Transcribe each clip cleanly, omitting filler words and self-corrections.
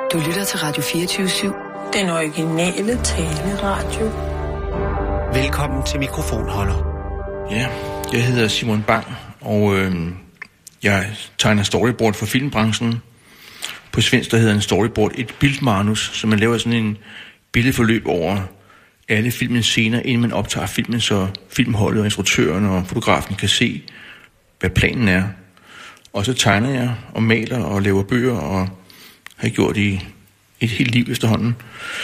Du lytter til Radio 24/7. Den originale taleradio. Velkommen til Mikrofonholder. Ja, jeg hedder Simon Bang, og jeg tegner storyboard for filmbranchen. På svensk der hedder en storyboard et bildmanus, så man laver sådan en billedforløb over alle filmens scener, inden man optager filmen, så filmholdet og instruktøren og fotografen kan se, hvad planen er. Og så tegner jeg og maler og laver bøger og har gjort i et helt liv efterhånden.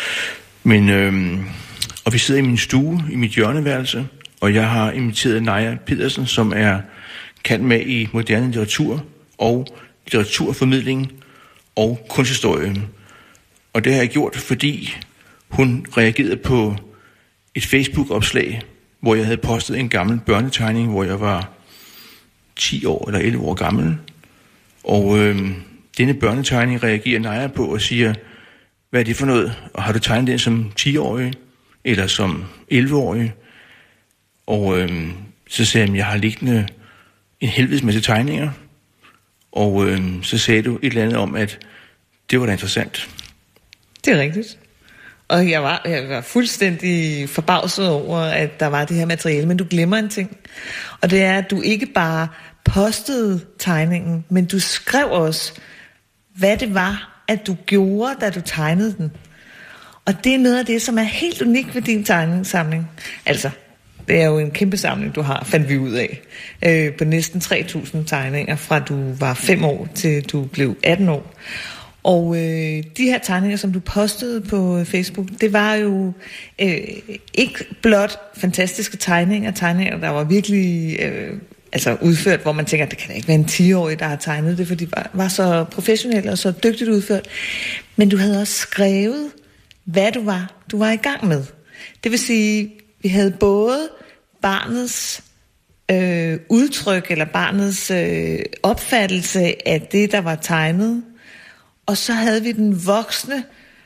Og vi sidder i min stue, i mit hjørneværelse, og jeg har inviteret Naja Pedersen, som er kendt med i moderne litteratur og litteraturformidling og kunsthistorie. Og det har jeg gjort, fordi hun reagerede på et Facebook-opslag, hvor jeg havde postet en gammel børnetegning, hvor jeg var 10 år eller 11 år gammel. Og denne børnetegning reagerer Naja på og siger, hvad er det for noget? Og har du tegnet den som 10-årig eller som 11-årig? Og så sagde jeg, jeg har liggende en helvedes masse tegninger. Og så sagde du et eller andet om, at det var da interessant. Det er rigtigt. Og jeg var fuldstændig forbavset over, at der var det her materiale. Men du glemmer en ting. Og det er, at du ikke bare postede tegningen, men du skrev også, hvad det var, at du gjorde, da du tegnede den. Og det er noget af det, som er helt unikt ved din tegningssamling. Altså, det er jo en kæmpe samling, du har, fandt vi ud af. På næsten 3.000 tegninger, fra du var 5 år til du blev 18 år. Og de her tegninger, som du postede på Facebook, det var jo ikke blot fantastiske tegninger, der var virkelig udført, hvor man tænker, at det kan da ikke være en 10-årig, der har tegnet det, for de var så professionelle og så dygtigt udført. Men du havde også skrevet, hvad du var i gang med. Det vil sige, vi havde både barnets udtryk, eller barnets opfattelse af det, der var tegnet, og så havde vi den voksne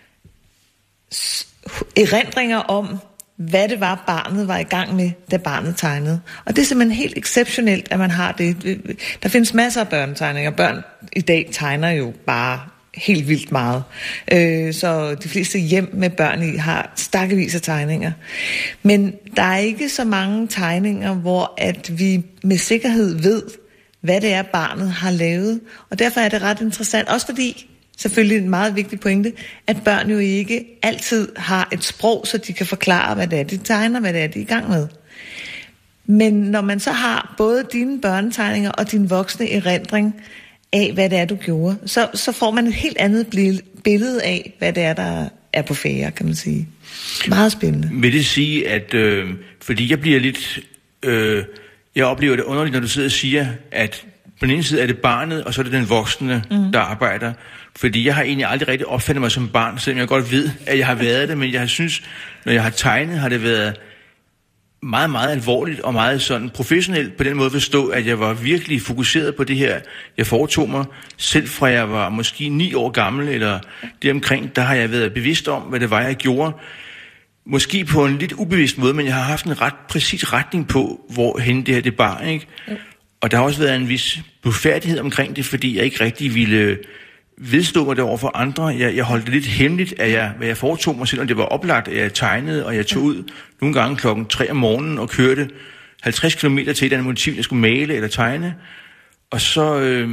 erindringer om, hvad det var, barnet var i gang med, da barnet tegnede. Og det er simpelthen helt exceptionelt, at man har det. Der findes masser af børnetegninger. Børn i dag tegner jo bare helt vildt meget. Så de fleste hjem med børn i har stakkevis af tegninger. Men der er ikke så mange tegninger, hvor at vi med sikkerhed ved, hvad det er, barnet har lavet. Og derfor er det ret interessant, også fordi, selvfølgelig en meget vigtig pointe, at børn jo ikke altid har et sprog, så de kan forklare, hvad det er, de tegner, hvad det er, de er i gang med. Men når man så har både dine børnetegninger og din voksne erindring af, hvad det er, du gjorde, så får man et helt andet billede af, hvad det er, der er på færde, kan man sige. Meget spændende. Vil det sige, at fordi jeg bliver lidt... jeg oplever det underligt, når du sidder og siger, at på den ene side er det barnet, og så er det den voksne, der arbejder. Fordi jeg har egentlig aldrig rigtig opfattet mig som barn, selvom jeg godt ved, at jeg har været det, men jeg synes, når jeg har tegnet, har det været meget, meget alvorligt og meget sådan professionelt på den måde at forstå, at jeg var virkelig fokuseret på det her. Jeg foretog mig, selv fra jeg var måske 9 år gammel, eller deromkring, der har jeg været bevidst om, hvad det var, jeg gjorde. Måske på en lidt ubevidst måde, men jeg har haft en ret præcis retning på, hvorhen det her det bar, ikke? Og der har også været en vis blufærdighed omkring det, fordi jeg ikke rigtig ville vedstå mig det over for andre. Jeg holdt det lidt hemmeligt, hvad jeg foretog mig, selvom det var oplagt, at jeg tegnede, og jeg tog ud nogle gange 3:00 om morgenen og kørte 50 km til et eller andet motiv, jeg skulle male eller tegne. Og så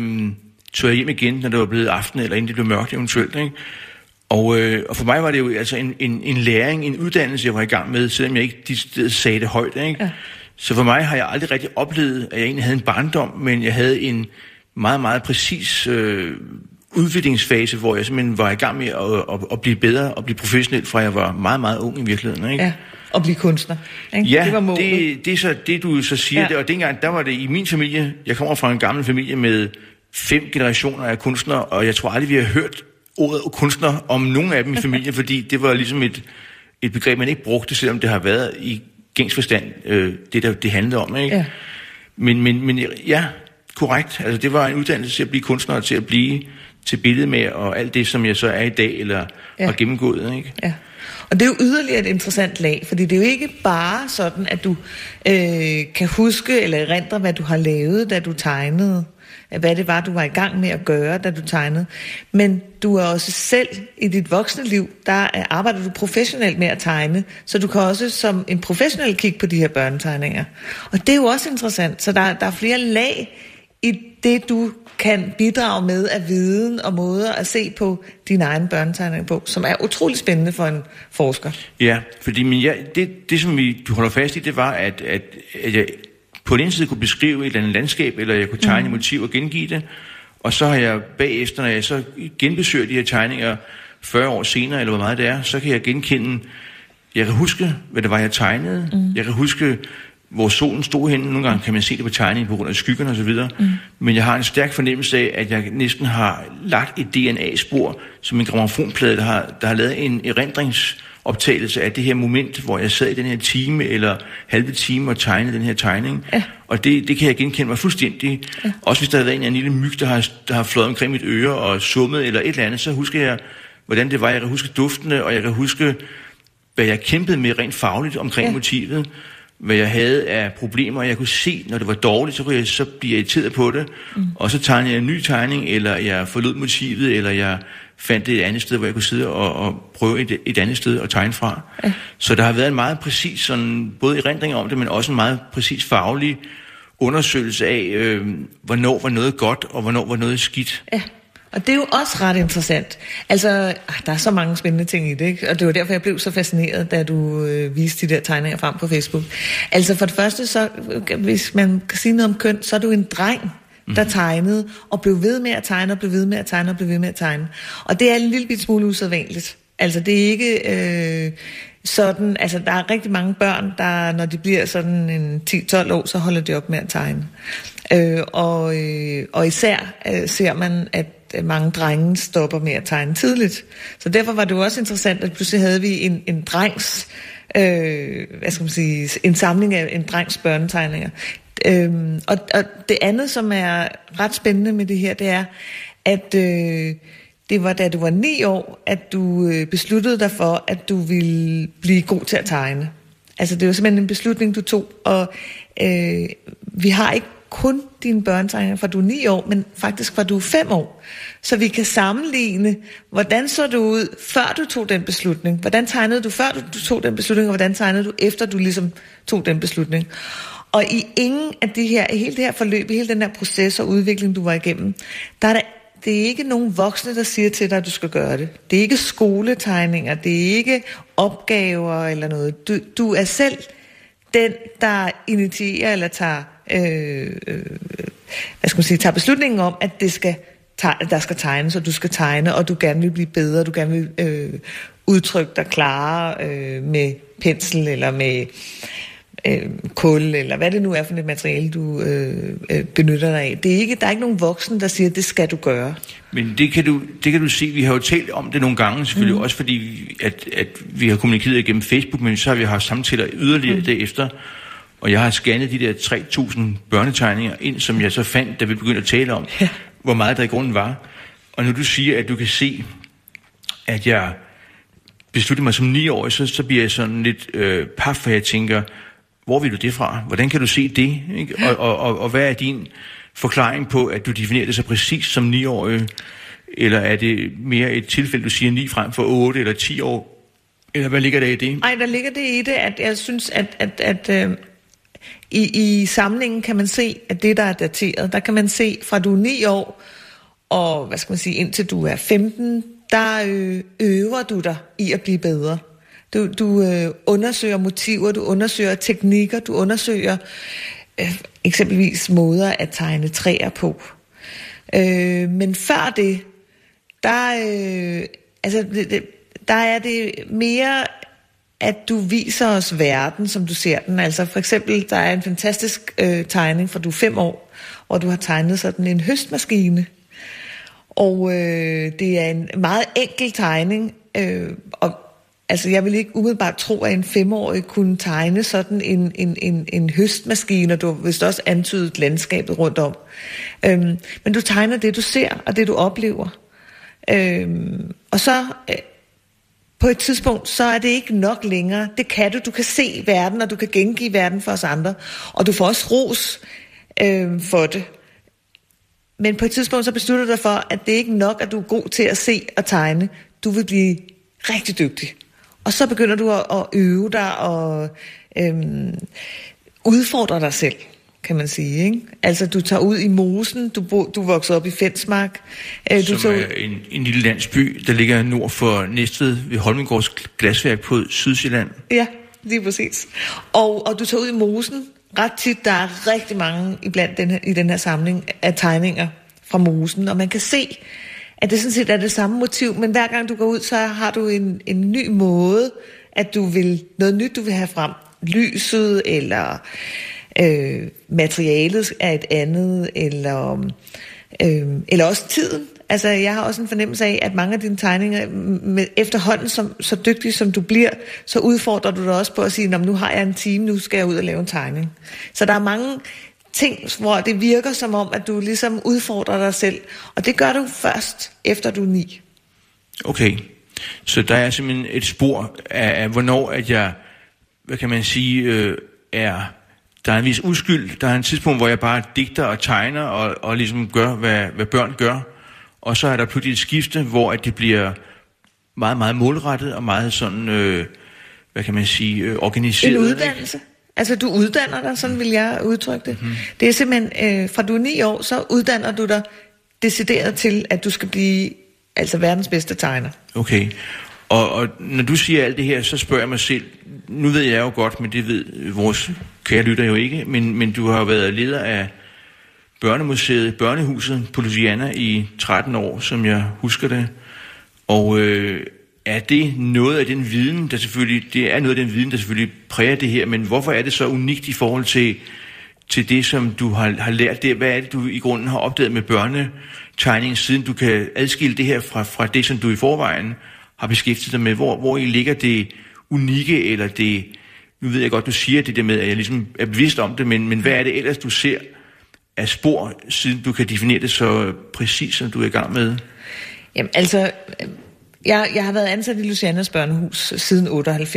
tog jeg hjem igen, når det var blevet aften, eller inden det blev mørkt eventuelt, ikke? Og for mig var det jo altså en læring, en uddannelse, jeg var i gang med, selvom jeg ikke sagde det højt, ikke? Ja. Så for mig har jeg aldrig rigtig oplevet, at jeg egentlig havde en barndom, men jeg havde en meget, meget præcis udviklingsfase, hvor jeg simpelthen var i gang med at blive bedre og blive professionel, fra jeg var meget, meget ung i virkeligheden, ikke? Ja, og blive kunstner, ikke? Ja, det var målet. Det er så det, du så siger. Ja. Det, og dengang, der var det i min familie, jeg kommer fra en gammel familie med 5 generationer af kunstnere, og jeg tror aldrig, vi har hørt ordet kunstner om nogen af dem i familien, fordi det var ligesom et begreb, man ikke brugte, selvom det har været i gængs forstand, det handlede om, ikke? Ja. Men ja, korrekt. Altså, det var en uddannelse til at blive kunstner, til at blive til billede med, og alt det, som jeg så er i dag, eller har gennemgået, ikke? Ja. Og det er jo yderligere et interessant lag, fordi det er jo ikke bare sådan, at du kan huske eller erindre, hvad du har lavet, da du tegnede. hvad det var, du var i gang med at gøre, da du tegnede. Men du er også selv i dit voksne liv, der arbejder du professionelt med at tegne, så du kan også som en professionel kigge på de her børnetegninger. Og det er jo også interessant, så der er flere lag i det, du kan bidrage med af viden og måder at se på dine egne børnetegninger på, som er utrolig spændende for en forsker. Ja, fordi det som du holder fast i, det var, at jeg på den ene side kunne beskrive et eller andet landskab, eller jeg kunne tegne motiv og gengive det, og så har jeg bagefter, når jeg så genbesøger de her tegninger 40 år senere, eller hvor meget det er, så kan jeg genkende, jeg kan huske, hvad det var, jeg tegnede, jeg kan huske, hvor solen stod henne. Nogle gange kan man se det på tegningen på grund af skyggerne og så videre. Men jeg har en stærk fornemmelse af, at jeg næsten har lagt et DNA-spor, som en grammofonplade, der har lavet en erindringsoptagelse af det her moment, hvor jeg sad i den her time eller halve time og tegnede den her tegning. Ja. Og det kan jeg genkende mig fuldstændig. Ja. Også hvis der havde været en lille myg, der har fløjet omkring mit øre og summet eller et eller andet, så husker jeg, hvordan det var. Jeg kan huske duftene, og jeg kan huske, hvad jeg kæmpede med rent fagligt omkring motivet. Hvad jeg havde af problemer, og jeg kunne se, når det var dårligt, så kunne jeg så blive irriteret på det, og så tegnede jeg en ny tegning, eller jeg forlod motivet, eller jeg fandt et andet sted, hvor jeg kunne sidde og prøve et andet sted at tegne fra. Ja. Så der har været en meget præcis, sådan, både erindring om det, men også en meget præcis faglig undersøgelse af, hvornår var noget godt, og hvornår var noget skidt. Ja. Og det er jo også ret interessant. Altså, der er så mange spændende ting i det, ikke? Og det var derfor, jeg blev så fascineret, da du viste de der tegninger frem på Facebook. Altså for det første, så, hvis man kan sige noget om køn, så er du en dreng, der tegnede, og blev ved med at tegne, og blev ved med at tegne, og blev ved med at tegne. Og det er en lille smule usædvanligt. Altså det er ikke sådan, altså der er rigtig mange børn, der når de bliver sådan en 10-12 år, så holder de op med at tegne. Og især ser man, at mange drenge stopper med at tegne tidligt. Så derfor var det jo også interessant, at pludselig havde vi en drengs, hvad skal man sige, en samling af en drengs børnetegninger. Og det andet, som er ret spændende med det her, det er, at det var da du var 9 år, at du besluttede dig for, at du ville blive god til at tegne. Altså det var simpelthen en beslutning, du tog, og vi har ikke kun dine børnetegninger fra du er 9 år, men faktisk fra du er 5 år. Så vi kan sammenligne, hvordan så du ud, før du tog den beslutning. Hvordan tegnede du, før du tog den beslutning, og hvordan tegnede du, efter du ligesom tog den beslutning. Og i ingen af de her, hele det her forløb, hele den her proces og udvikling, du var igennem, det er ikke nogen voksne, der siger til dig, at du skal gøre det. Det er ikke skoletegninger, det er ikke opgaver eller noget. Du er selv den, der initierer eller tager tager beslutningen om, at der skal tegnes, og du skal tegne, og du gerne vil blive bedre, du gerne vil udtrykke dig klarere med pensel eller med kul, eller hvad det nu er for et materiale, du benytter dig af. Der er ikke nogen voksen, der siger, at det skal du gøre. Men det kan du se, vi har jo talt om det nogle gange, selvfølgelig også fordi, at vi har kommunikeret gennem Facebook, men så har vi haft samtaler yderligere derefter, og jeg har scannet de der 3.000 børnetegninger ind, som jeg så fandt, da vi begyndte at tale om, hvor meget der i grunden var. Og når du siger, at du kan se, at jeg besluttede mig som 9-årig, så bliver jeg sådan lidt paf, for jeg tænker, hvor vil du det fra? Hvordan kan du se det? Ikke? Og hvad er din forklaring på, at du definerer det så præcis som 9-årig? Eller er det mere et tilfælde, du siger 9 frem for 8 eller 10 år? Eller hvad ligger der i det? Nej, der ligger det i det, at jeg synes, at i samlingen kan man se, at det, der er dateret, der kan man se, fra du er 9 år, og hvad skal man sige, indtil du er 15, der øver du dig i at blive bedre. Du undersøger motiver, du undersøger teknikker, du undersøger eksempelvis måder at tegne træer på. Men før det, der er det mere, at du viser os verden, som du ser den. Altså for eksempel, der er en fantastisk tegning fra du er 5 år, hvor du har tegnet sådan en høstmaskine. Og det er en meget enkel tegning, og altså, jeg vil ikke umiddelbart tro, at en 5-årig kunne tegne sådan en høstmaskine, og du har vist også antydet landskabet rundt om. Men du tegner det, du ser, og det, du oplever. Og så på et tidspunkt, så er det ikke nok længere. Det kan du. Du kan se verden, og du kan gengive verden for os andre. Og du får også ros for det. Men på et tidspunkt så beslutter du dig for, at det ikke er nok, at du er god til at se og tegne. Du vil blive rigtig dygtig. Og så begynder du at øve dig og udfordre dig selv, kan man sige. Ikke? Altså, du tager ud i mosen, du vokser op i Fensmark. Som er en lille landsby, der ligger nord for Næstved ved Holmengårds Glasværk på Sydsjælland. Ja, lige præcis. Og du tager ud i mosen. Ret tit, der er rigtig mange i den her samling af tegninger fra mosen, og man kan se, at det sådan set er det samme motiv, men hver gang du går ud, så har du en ny måde, at du vil, noget nyt du vil have frem. Lyset, eller materialet er et andet, eller også tiden. Altså, jeg har også en fornemmelse af, at mange af dine tegninger, efterhånden så dygtig som du bliver, så udfordrer du dig også på at sige, nu har jeg en time, nu skal jeg ud og lave en tegning. Så der er mange ting, hvor det virker som om, at du ligesom udfordrer dig selv. Og det gør du først, efter du er 9. Okay. Så der er simpelthen et spor af hvornår at jeg, hvad kan man sige, der er en vis uskyld. Der er en tidspunkt, hvor jeg bare digter og tegner og ligesom gør, hvad børn gør. Og så er der pludselig et skifte, hvor at det bliver meget, meget målrettet og meget sådan, hvad kan man sige, organiseret. En uddannelse. Ikke? Altså, du uddanner dig, sådan vil jeg udtrykke det. Mm-hmm. Det er simpelthen, fra du er 9 år, så uddanner du dig decideret til, at du skal blive verdens bedste tegner. Okay. Og når du siger alt det her, så spørger jeg mig selv, nu ved jeg jo godt, men det ved vores kære lytter jo ikke, men du har været leder af Børnemuseet, Børnehuset på Louisiana i 13 år, som jeg husker det. Og er det noget af den viden, der selvfølgelig præger det her, men hvorfor er det så unikt i forhold til det, som du har lært der? Hvad er det, du i grunden har opdaget med børnetegning, siden du kan adskille det her fra det, som du i forvejen har beskæftiget dig med? Hvor i ligger det unikke, eller det, nu ved jeg godt, du siger det der med, at jeg ligesom er bevidst om det, men hvad er det ellers, du ser af spor, siden du kan definere det så præcis, som du er i gang med? Jamen altså, jeg har været ansat i Louisianas børnehus siden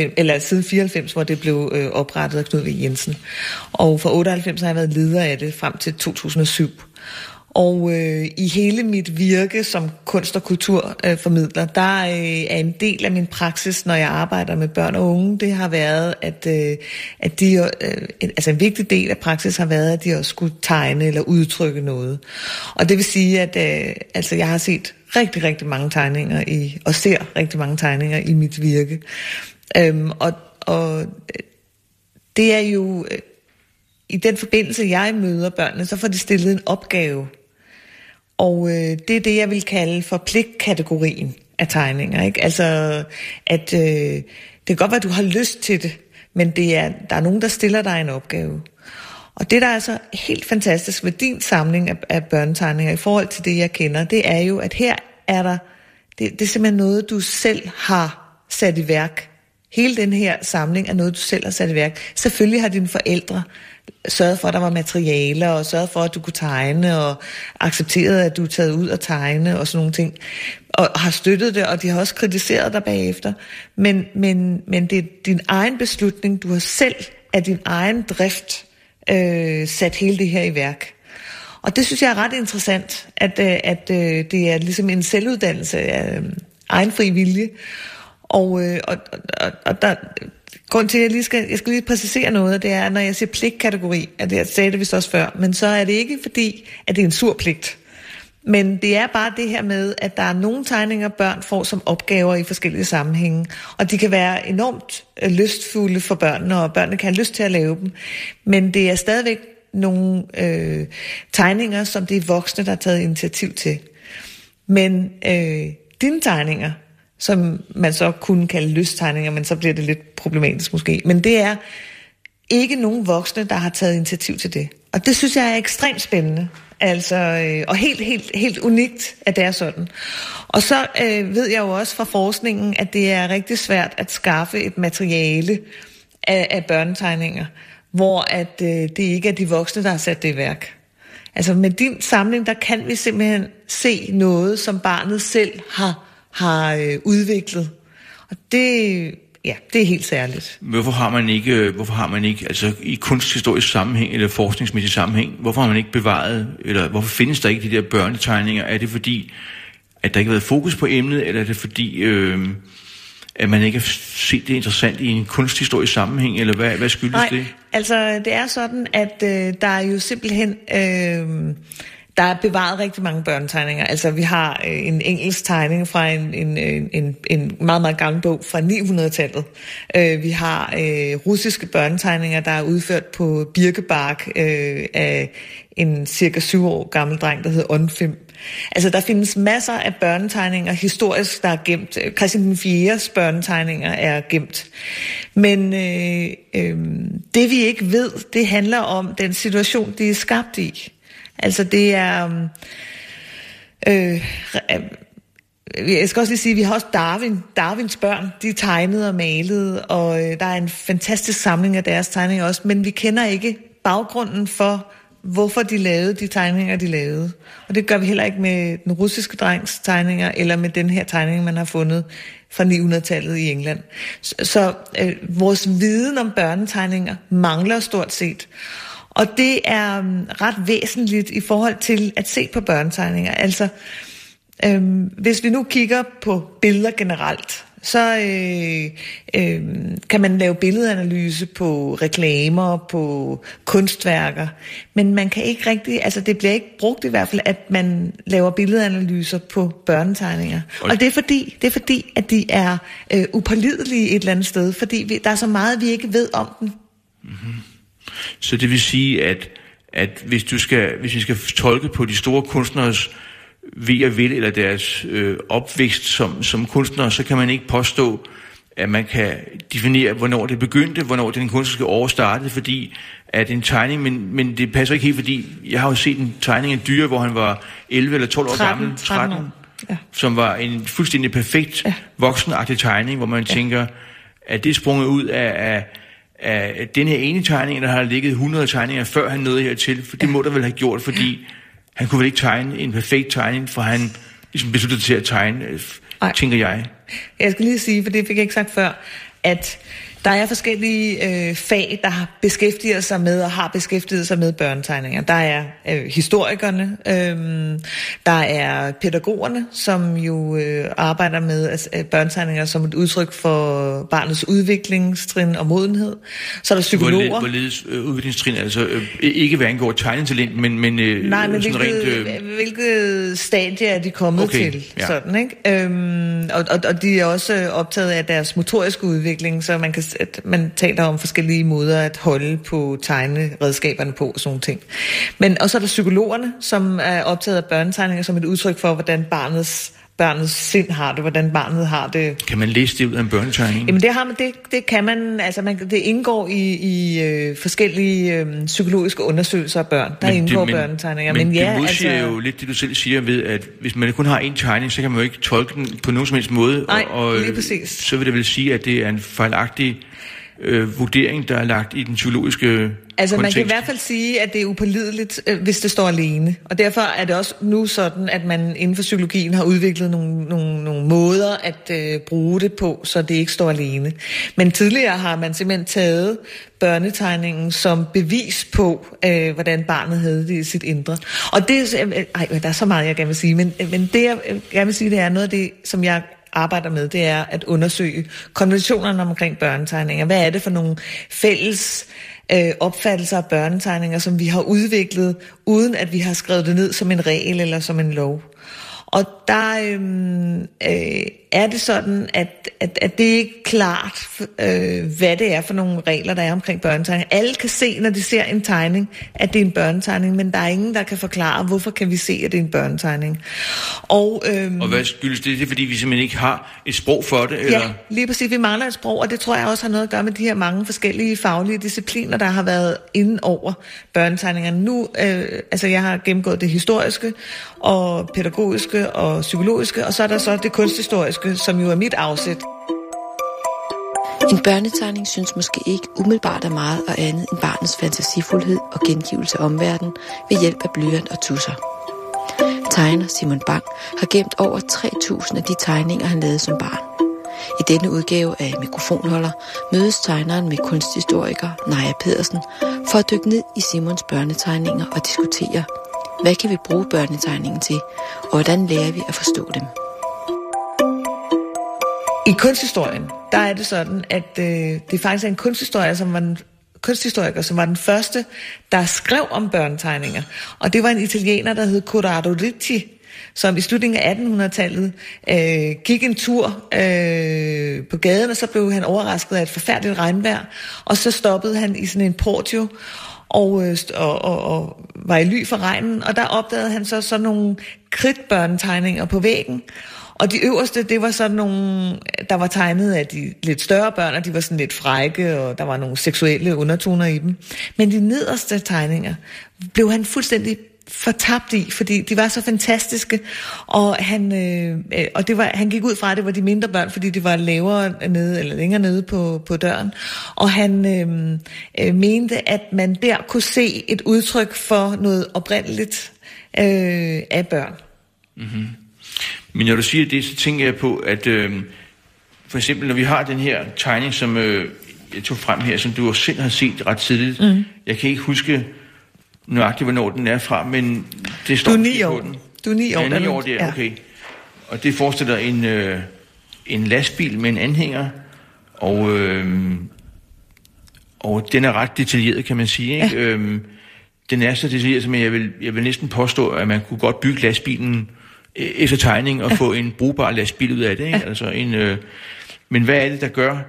94, hvor det blev oprettet af Knud V. Jensen. Og fra 98 har jeg været leder af det frem til 2007. Og i hele mit virke som kunst- og kulturformidler, der er en del af min praksis, når jeg arbejder med børn og unge, det har været, at de, en vigtig del af praksis har været, at de også skulle tegne eller udtrykke noget. Og det vil sige, at jeg har set rigtig, rigtig mange tegninger og ser rigtig mange tegninger i mit virke. Og det er jo, i den forbindelse, jeg møder børnene, så får de stillet en opgave. Og det er det, jeg vil kalde for pligtkategorien af tegninger. Ikke? Altså, at det kan godt være, at du har lyst til det, men der er nogen, der stiller dig en opgave. Og det, der er så helt fantastisk ved din samling af børnetegninger i forhold til det, jeg kender, det er jo, at her er der, det er simpelthen noget, du selv har sat i værk. Hele den her samling er noget, du selv har sat i værk. Selvfølgelig har dine forældre sørget for, at der var materialer, og sørget for, at du kunne tegne, og accepteret, at du er taget ud og tegne, og sådan nogle ting. Og har støttet det, og de har også kritiseret dig bagefter. Men det er din egen beslutning. Du har selv af din egen drift sat hele det her i værk. Og det synes jeg er ret interessant, at det er ligesom en selvuddannelse af egen fri vilje. Og der, grund til, at jeg skal lige præcisere noget, det er, når jeg siger pligtkategori, at jeg sagde det vist også før, men så er det ikke fordi, at det er en sur pligt. Men det er bare det her med, at der er nogle tegninger, børn får som opgaver i forskellige sammenhænge, og de kan være enormt lystfulde for børnene, og børnene kan have lyst til at lave dem. Men det er stadigvæk nogle tegninger, som det er voksne, der har taget initiativ til. Men dine tegninger, som man så kunne kalde lysttegninger, men så bliver det lidt problematisk måske. Men det er ikke nogen voksne, der har taget initiativ til det. Og det synes jeg er ekstremt spændende. Altså, og helt unikt, at det er sådan. Og så ved jeg jo også fra forskningen, at det er rigtig svært at skaffe et materiale af børnetegninger, hvor at det ikke er de voksne, der har sat det i værk. Altså med din samling, der kan vi simpelthen se noget, som barnet selv har udviklet. Og det ja, det er helt særligt. Hvorfor har man ikke, altså i kunsthistorisk sammenhæng eller forskningsmæssig sammenhæng, hvorfor har man ikke bevaret, eller hvorfor findes der ikke de der børnetegninger? Er det fordi, at der ikke har været fokus på emnet, eller er det fordi, at man ikke har set det interessant i en kunsthistorisk sammenhæng, eller hvad skyldes det? Altså det er sådan, at der er jo simpelthen... Der er bevaret rigtig mange børnetegninger. Altså, vi har en engelsk tegning fra en meget, meget gammel bog fra 900-tallet. Vi har russiske børnetegninger, der er udført på birkebark af en cirka 7 år gammel dreng, der hedder Onfim. Altså, der findes masser af børnetegninger historisk, der er gemt. Christian IV's børnetegninger er gemt. Men det, vi ikke ved, det handler om den situation, de er skabt i. Altså det er, jeg skal også lige sige, at vi har også Darwins børn, de er tegnede og malede, og der er en fantastisk samling af deres tegninger også, men vi kender ikke baggrunden for, hvorfor de lavede de tegninger, de lavede. Og det gør vi heller ikke med den russiske drengs tegninger, eller med den her tegning, man har fundet fra 900-tallet i England. Så vores viden om børnetegninger mangler stort set. Og det er ret væsentligt i forhold til at se på børnetegninger. Altså, hvis vi nu kigger på billeder generelt, så kan man lave billedanalyse på reklamer, på kunstværker. Men man kan ikke rigtig, altså det bliver ikke brugt i hvert fald, at man laver billedanalyser på børnetegninger. Og det er fordi, at de er upålidelige et eller andet sted, fordi der er så meget, vi ikke ved om dem. Mm-hmm. Så det vil sige, at hvis vi skal tolke på de store kunstneres ved og vel, eller deres opvækst som kunstnere, så kan man ikke påstå, at man kan definere, hvornår det begyndte, hvornår den kunstneriske år startede, fordi at en tegning, men det passer ikke helt, fordi jeg har jo set en tegning af Dyre, hvor han var 11 eller 12 år gammel, 13 ja. Som var en fuldstændig perfekt voksenagtig tegning, hvor man tænker, at det er sprunget ud af den her ene tegning, der har ligget 100 tegninger, før han nåede hertil, for det må der vel have gjort, fordi han kunne vel ikke tegne en perfekt tegning, for han ligesom besluttede til at tegne, tænker jeg. Jeg skal lige sige, for det fik jeg ikke sagt før, at der er forskellige fag, der beskæftiger sig med og har beskæftiget sig med børnetegninger. Der er historikerne, der er pædagogerne, som jo arbejder med børnetegninger som et udtryk for barnets udviklingstrin og modenhed. Så er der psykologer. Hvorledes udviklingstrin, altså ikke hvad angår tegnetalent, men nej, men hvilket stadie er de kommet til, sådan, ikke? Og de er også optaget af deres motoriske udvikling, så man kan at man taler om forskellige måder at holde på tegneredskaberne på og sådan ting. Men og så er der psykologerne, som er optaget af børnetegninger som et udtryk for, hvordan barnets sind har det, hvordan barnet har det. Kan man læse det ud af en børnetegning? Jamen det kan man, altså det indgår i forskellige psykologiske undersøgelser af børn. Der indgår børnetegninger. Men det modsiger jo lidt det, du selv siger ved, at hvis man kun har en tegning, så kan man jo ikke tolke den på nogen som helst måde. Nej, lige præcis. Så vil det vel sige, at det er en fejlagtig vurdering, der er lagt i den psykologiske altså kontekst. Man kan i hvert fald sige, at det er upålideligt, hvis det står alene. Og derfor er det også nu sådan, at man inden for psykologien har udviklet nogle måder at bruge det på, så det ikke står alene. Men tidligere har man simpelthen taget børnetegningen som bevis på, hvordan barnet havde det i sit indre. Og det der er så meget, jeg gerne vil sige, men det jeg gerne vil sige, det er noget af det, som jeg arbejder med, det er at undersøge konventionerne omkring børnetegninger. Hvad er det for nogle fælles opfattelser af børnetegninger, som vi har udviklet, uden at vi har skrevet det ned som en regel eller som en lov. Og der er det sådan, at det er ikke klart, hvad det er for nogle regler, der er omkring børnetegninger. Alle kan se, når de ser en tegning, at det er en børnetegning, men der er ingen, der kan forklare, hvorfor kan vi se, at det er en børnetegning. Og hvad skyldes det? Det er, fordi vi simpelthen ikke har et sprog for det? Eller? Ja, lige præcis. Vi mangler et sprog, og det tror jeg også har noget at gøre med de her mange forskellige faglige discipliner, der har været inde over børnetegningerne. Nu, jeg har gennemgået det historiske, og pædagogiske og psykologiske, og så er der så det kunsthistoriske, som jo er mit afsæt. En børnetegning synes måske ikke umiddelbart af meget og andet end barnets fantasifuldhed og gengivelse af omverdenen ved hjælp af blyant og tusser. Tegner Simon Bang har gemt over 3.000 af de tegninger, han lavede som barn. I denne udgave af Mikrofonholder mødes tegneren med kunsthistoriker Naja Pedersen for at dykke ned i Simons børnetegninger og diskutere, hvad kan vi bruge børnetegningen til, og hvordan lærer vi at forstå dem. I kunsthistorien, der er det sådan, at det faktisk er en kunsthistoriker, som var den første, der skrev om børnetegninger. Og det var en italiener, der hed Corrado Ricci, som i slutningen af 1800-tallet gik en tur på gaden, og så blev han overrasket af et forfærdeligt regnvejr, og så stoppede han i sådan en portio, og var i ly for regnen, og der opdagede han så sådan nogle kridtbørnetegninger på væggen. Og de øverste, det var sådan nogle, der var tegnet af de lidt større børn, og de var sådan lidt frække, og der var nogle seksuelle undertoner i dem. Men de nederste tegninger blev han fuldstændig fortabt i, fordi de var så fantastiske, og han gik ud fra, at det var de mindre børn, fordi de var længere nede på døren, og han mente, at man der kunne se et udtryk for noget oprindeligt af børn. Mm-hmm. Men når du siger det, så tænker jeg på, at for eksempel når vi har den her tegning, som jeg tog frem her, som du selv har set ret tidligt. Mm. Jeg kan ikke huske nøjagtigt, hvornår den er fra, men det står på den. Du er 9 år. Ja, 9 år, det er okay. Og det forestiller en lastbil med en anhænger, og den er ret detaljeret, kan man sige, ikke? Ja. Den er så detaljeret, som jeg vil næsten påstå, at man kunne godt bygge lastbilen efter tegning og få en brugbar lastbil ud af det, ikke? Altså men hvad er det, der gør,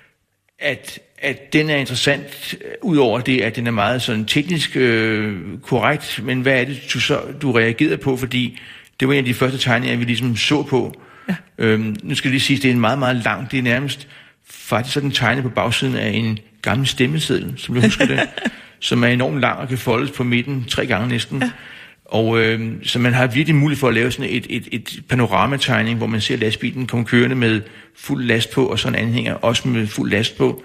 at den er interessant, udover det, at den er meget sådan teknisk korrekt, men hvad er det, du reagerede på, fordi det var en af de første tegninger, vi ligesom så på. Ja. Nu skal jeg lige sige, at det er en meget, meget lang, det er nærmest faktisk sådan tegnet på bagsiden af en gammel stemmeseddel, som du husker det, som er enormt lang og kan foldes på midten 3 gange næsten. Ja. Og så man har virkelig mulighed for at lave sådan et panoramategning, hvor man ser lastbilen komme kørende med fuld last på, og sådan en anhænger også med fuld last på.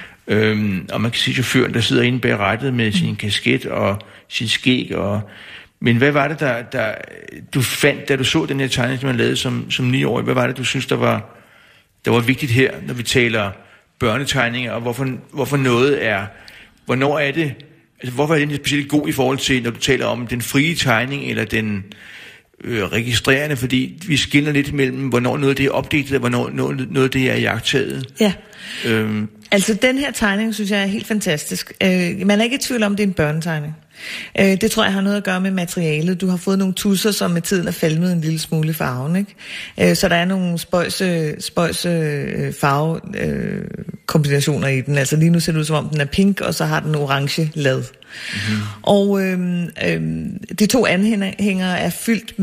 Og man kan se chaufføren, der sidder inde bag rattet med sin kasket og sin skæg. Men hvad var det, der du fandt, da du så den her tegning, som man lavede som 9-årig? Hvad var det, du synes, der var vigtigt her, når vi taler børnetegninger, og hvorfor noget er... Hvornår er det... Altså, hvorfor er den specielt god i forhold til, når du taler om den frie tegning, eller den registrerende? Fordi vi skiller lidt mellem, hvornår noget det er opdigtet, og hvornår noget det er iagttaget. Ja. Altså, den her tegning, synes jeg er helt fantastisk. Man er ikke i tvivl om, det er en børnetegning. Det tror jeg har noget at gøre med materialet. Du har fået nogle tusser, som med tiden er falmet en lille smule i farven, ikke? Så der er nogle spøjse farvekombinationer i den. Altså lige nu ser det ud som om den er pink, og så har den orange lad. Mm-hmm. Og de 2 anhængere er fyldt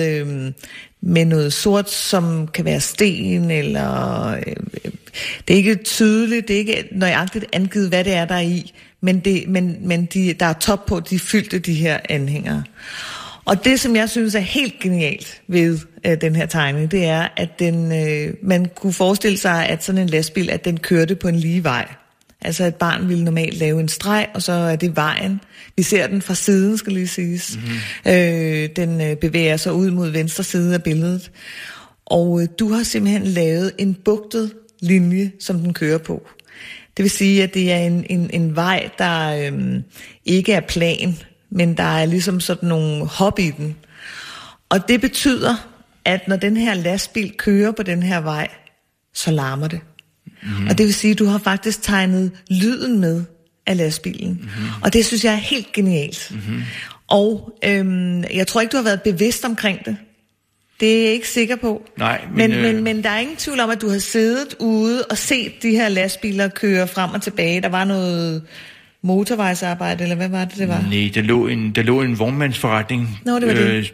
med noget sort, som kan være sten, eller det er ikke tydeligt, det er ikke nøjagtigt angivet, hvad det er, der er i, men der er top på, de fyldte de her anhængere. Og det, som jeg synes er helt genialt ved den her tegning, det er, at man kunne forestille sig, at sådan en lastbil, at den kørte på en lige vej. Altså et barn ville normalt lave en streg, og så er det vejen. Vi ser den fra siden, skal lige siges. Mm-hmm. Den bevæger sig ud mod venstre side af billedet. Og du har simpelthen lavet en bugtet linje, som den kører på. Det vil sige, at det er en vej, der ikke er plan, men der er ligesom sådan nogle hop i den. Og det betyder, at når den her lastbil kører på den her vej, så larmer det. Mm-hmm. Og det vil sige, at du har faktisk tegnet lyden med af lastbilen. Mm-hmm. Og det synes jeg er helt genialt. Mm-hmm. Og jeg tror ikke, du har været bevidst omkring det. Det er jeg ikke sikker på. Nej, men der er ingen tvivl om, at du har siddet ude og set de her lastbiler køre frem og tilbage. Der var noget motorvejsarbejde, eller hvad var det var? Nej, der lå en vognmandsforretning. Nå, det var det.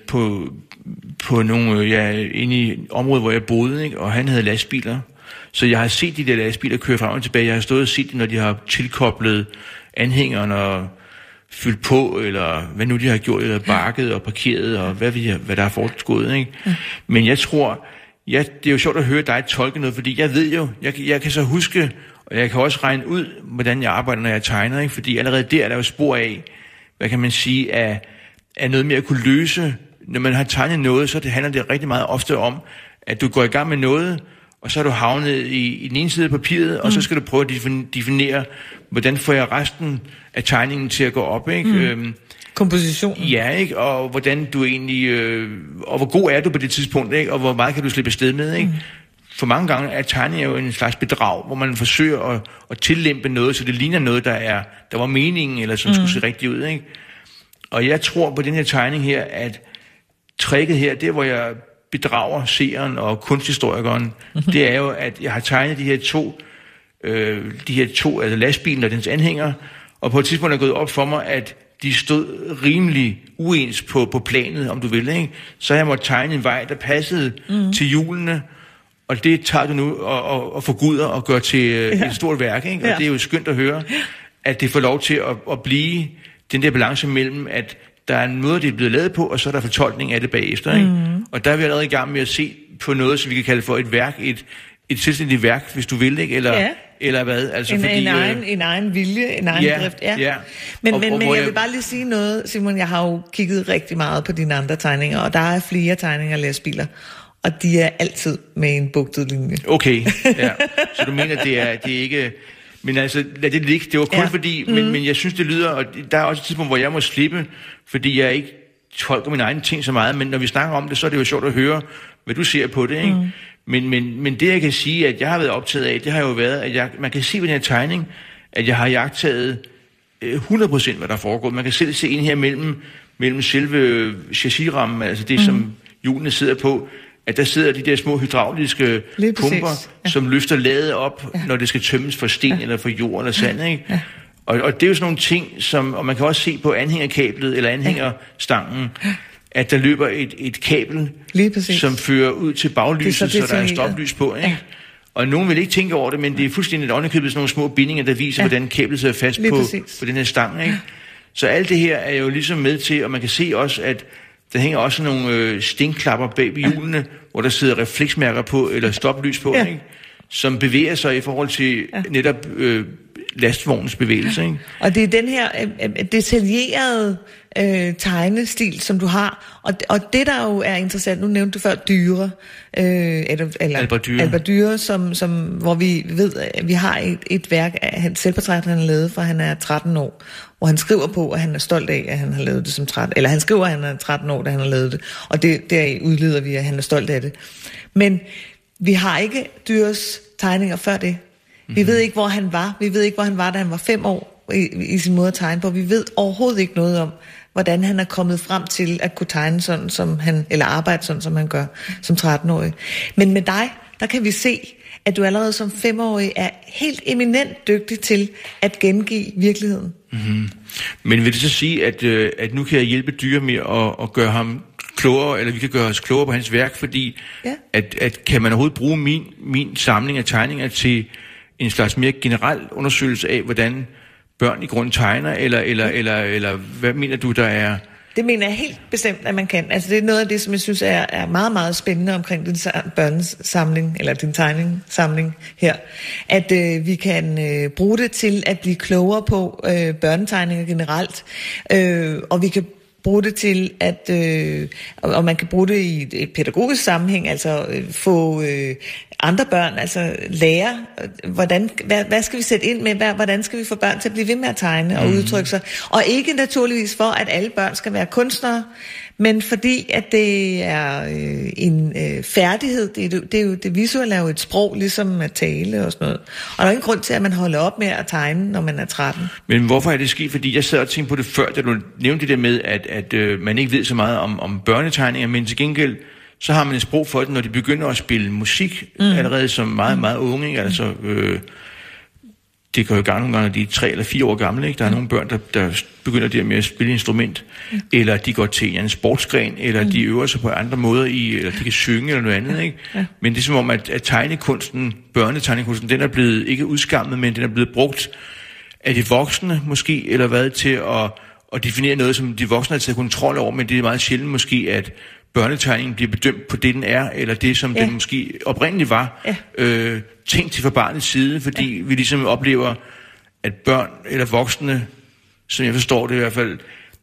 På nogle, inde i området, hvor jeg boede, ikke? Og han havde lastbiler. Så jeg har set de der lastbiler køre frem og tilbage. Jeg har stået og set det, når de har tilkoblet anhængeren og fyldt på, eller hvad nu de har gjort, eller bakket og parkeret, og hvad der har foregået, ikke? Ja. Men jeg tror, det er jo sjovt at høre dig tolke noget, fordi jeg ved jo, jeg kan så huske, og jeg kan også regne ud, hvordan jeg arbejder, når jeg tegner, ikke? Fordi allerede der er der jo spor af, hvad kan man sige, af noget mere at kunne løse. Når man har tegnet noget, så handler det rigtig meget ofte om, at du går i gang med noget, og så er du havnet i den ene side af papiret, og så skal du prøve at definere, hvordan får jeg resten af tegningen til at gå op, ikke? Kompositionen. Ja, ikke? Og hvordan du egentlig, og hvor god er du på det tidspunkt, ikke? Og hvor meget kan du slippe afsted med, ikke? For mange gange er tegning jo en slags bedrag, hvor man forsøger at tillempe noget, så det ligner noget, der var meningen, eller som skulle se rigtigt ud, ikke? Og jeg tror på den her tegning her, at tricket her, det hvor jeg bedrager seeren og kunsthistorikeren, det er jo, at jeg har tegnet de her to, altså lastbilen og dens anhænger, og på et tidspunkt er gået op for mig, at de stod rimelig uens på planet, om du vil, ikke? Så jeg måtte tegne en vej, der passede til hjulene, og det tager du nu og forguder og gør til et stort værk, ikke? Og det er jo skønt at høre, at det får lov til at blive den der balance mellem, at der er en måde, det er blevet lavet på, og så er der fortolkning af det bagefter, ikke? Og der er vi allerede i gang med at se på noget, som vi kan kalde for et værk, et selvstændigt værk, hvis du vil, ikke? Eller hvad? Altså, en egen vilje, en egen drift. Ja. Men jeg vil bare lige sige noget, Simon. Jeg har jo kigget rigtig meget på dine andre tegninger, og der er flere tegninger af lastbiler, og de er altid med en bugtet linje. Okay, ja. Så du mener, det er ikke... Men altså, lad det ligge. Det var kun fordi... Men jeg synes, det lyder... Og der er også et tidspunkt, hvor jeg må slippe, fordi jeg ikke tolker mine egne ting så meget. Men når vi snakker om det, så er det jo sjovt at høre, hvad du ser på det, ikke? Men det, jeg kan sige, at jeg har været optaget af, det har jo været, at man kan se ved den her tegning, at jeg har jagttaget 100% hvad der foregår. Man kan selv se ind her mellem selve chassisrammen, altså det, som hjulene sidder på, at der sidder de der små hydrauliske pumper, som løfter ladet op, når det skal tømmes for sten eller for jord eller sand, ikke? Ja. Og det er jo sådan nogle ting, og man kan også se på anhængerkablet eller anhængerstangen, at der løber et kabel, som fører ud til baglyset, så der er stoplys på, ikke? Og nogen vil ikke tænke over det, men det er fuldstændig et ovenikøbet sådan nogle små bindinger, der viser, hvordan kablet sidder fast på den her stang, ikke? Så alt det her er jo ligesom med til, og man kan se også, at der hænger også nogle stingklapper bag ved hjulene, hvor der sidder refleksmærker på, eller stoplys på, ikke? Som bevæger sig i forhold til netop lastvognens bevægelse, ikke? Og det er den her detaljerede tegnestil, som du har, og det der jo er interessant, nu nævnte du før Dürer, Albert Dürer, hvor vi ved, at vi har et værk af hans selvportræt, han har lavet, fra han er 13 år, hvor han skriver på, at han er stolt af, at han har lavet det som 13, eller han skriver, at han er 13 år, da han har lavet det, og der udleder vi, at han er stolt af det. Men vi har ikke Dürers tegninger før det. Vi ved ikke, hvor han var. Vi ved ikke, hvor han var, da han var 5 år i sin måde at tegne på. Vi ved overhovedet ikke noget om, hvordan han er kommet frem til at kunne tegne sådan, som han, eller arbejde sådan, som han gør som 13-årig. Men med dig, der kan vi se, at du allerede som 5-årig er helt eminent dygtig til at gengive virkeligheden. Men vil det så sige, at nu kan jeg hjælpe Dürer med at gøre ham klogere, eller vi kan gøre os klogere på hans værk, fordi at kan man overhovedet bruge min samling af tegninger til en slags mere generel undersøgelse af, hvordan børn i grund tegner, eller hvad mener du, der er? Det mener jeg helt bestemt, at man kan. Altså det er noget af det, som jeg synes er meget, meget spændende omkring din børnesamling, eller din tegningssamling her. At vi kan bruge det til at blive klogere på børnetegninger generelt, og vi kan bruge det til at, og man kan bruge det i et pædagogisk sammenhæng, altså få andre børn, altså lære, hvad skal vi sætte ind med, hvordan skal vi få børn til at blive ved med at tegne og udtrykke sig, og ikke naturligvis for, at alle børn skal være kunstnere, men fordi, at det er en færdighed, det er jo, det visuelle er jo et sprog, ligesom at tale og sådan noget. Og der er ingen grund til, at man holder op med at tegne, når man er 13. Men hvorfor er det sket? Fordi jeg sad og tænkte på det før, da du nævnte det der med, at man ikke ved så meget om børnetegninger, men til gengæld, så har man et sprog for det, når de begynder at spille musik, allerede som meget, meget unge, ikke? Altså... det går jo i gang nogle gange, når de er 3 eller 4 år gamle, ikke? Der er nogle børn, der begynder der med at spille instrument, eller de går til en sportsgren, eller de øver sig på andre måder eller de kan synge eller noget andet, ikke? Men det er som om, at tegnekunsten, børnetegnekunsten, den er blevet ikke udskammet, men den er blevet brugt af de voksne måske, eller hvad, til at definere noget, som de voksne har taget kontrol over, men det er meget sjældent måske, at børnetegningen bliver bedømt på det, den er, eller det, som den måske oprindeligt var, tænkt til fra barnets side, fordi vi ligesom oplever, at børn eller voksne, som jeg forstår det i hvert fald,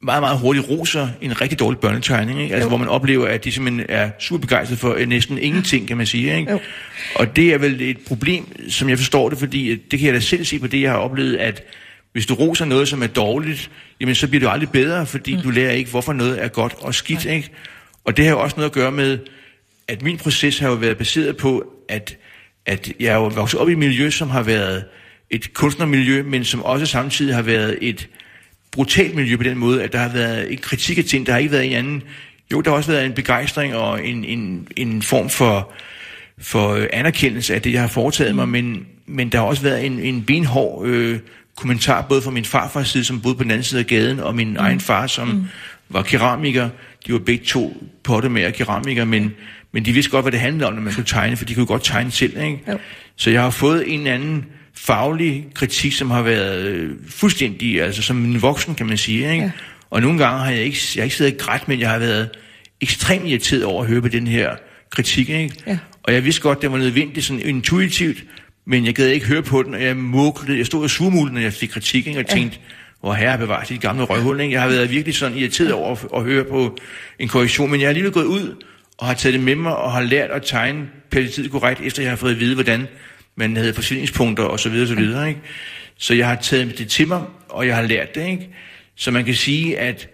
meget, meget hurtigt roser en rigtig dårlig børnetegning, ikke? Altså, hvor man oplever, at de simpelthen er super begejstrede for næsten ingenting, kan man sige, ikke? Og det er vel et problem, som jeg forstår det, fordi det kan jeg da selv se på det, jeg har oplevet, at hvis du roser noget, som er dårligt, jamen så bliver det jo aldrig bedre, fordi du lærer ikke, hvorfor noget er godt og skidt, ikke? Og det har jo også noget at gøre med, at min proces har jo været baseret på, at jeg er jo vokset op i et miljø, som har været et kunstnermiljø, men som også samtidig har været et brutalt miljø på den måde, at der har været en kritik af ting, der har ikke været en anden. Jo, der har også været en begejstring og en form for anerkendelse af det, jeg har foretaget mig, men der har også været en benhård kommentar, både fra min farfars side, som boede på den anden side af gaden, og min egen far, som var keramiker. De var begge to pottemager og keramikere, men de vidste godt, hvad det handlede om, når man skulle tegne, for de kunne godt tegne selv, ikke? Jo. Så jeg har fået en eller anden faglig kritik, som har været fuldstændig, altså som en voksen, kan man sige, ikke? Ja. Og nogle gange har jeg ikke siddet grædt, men jeg har været ekstremt irriteret over at høre på den her kritik, ikke? Ja. Og jeg vidste godt, det var nødvendigt, sådan intuitivt, men jeg gad ikke høre på den, og jeg stod og surmulede, når jeg fik kritik, ikke? Og tænkte, hvor herre bevarer sit gamle røvhul, ikke? Jeg har været virkelig sådan irriteret over at høre på en korrektion, men jeg har alligevel gået ud og har taget det med mig, og har lært at tegne perspektivet korrekt, efter jeg har fået at vide, hvordan man havde forsvindingspunkter og så videre, ikke? Så jeg har taget det til mig, og jeg har lært det, ikke? Så man kan sige, at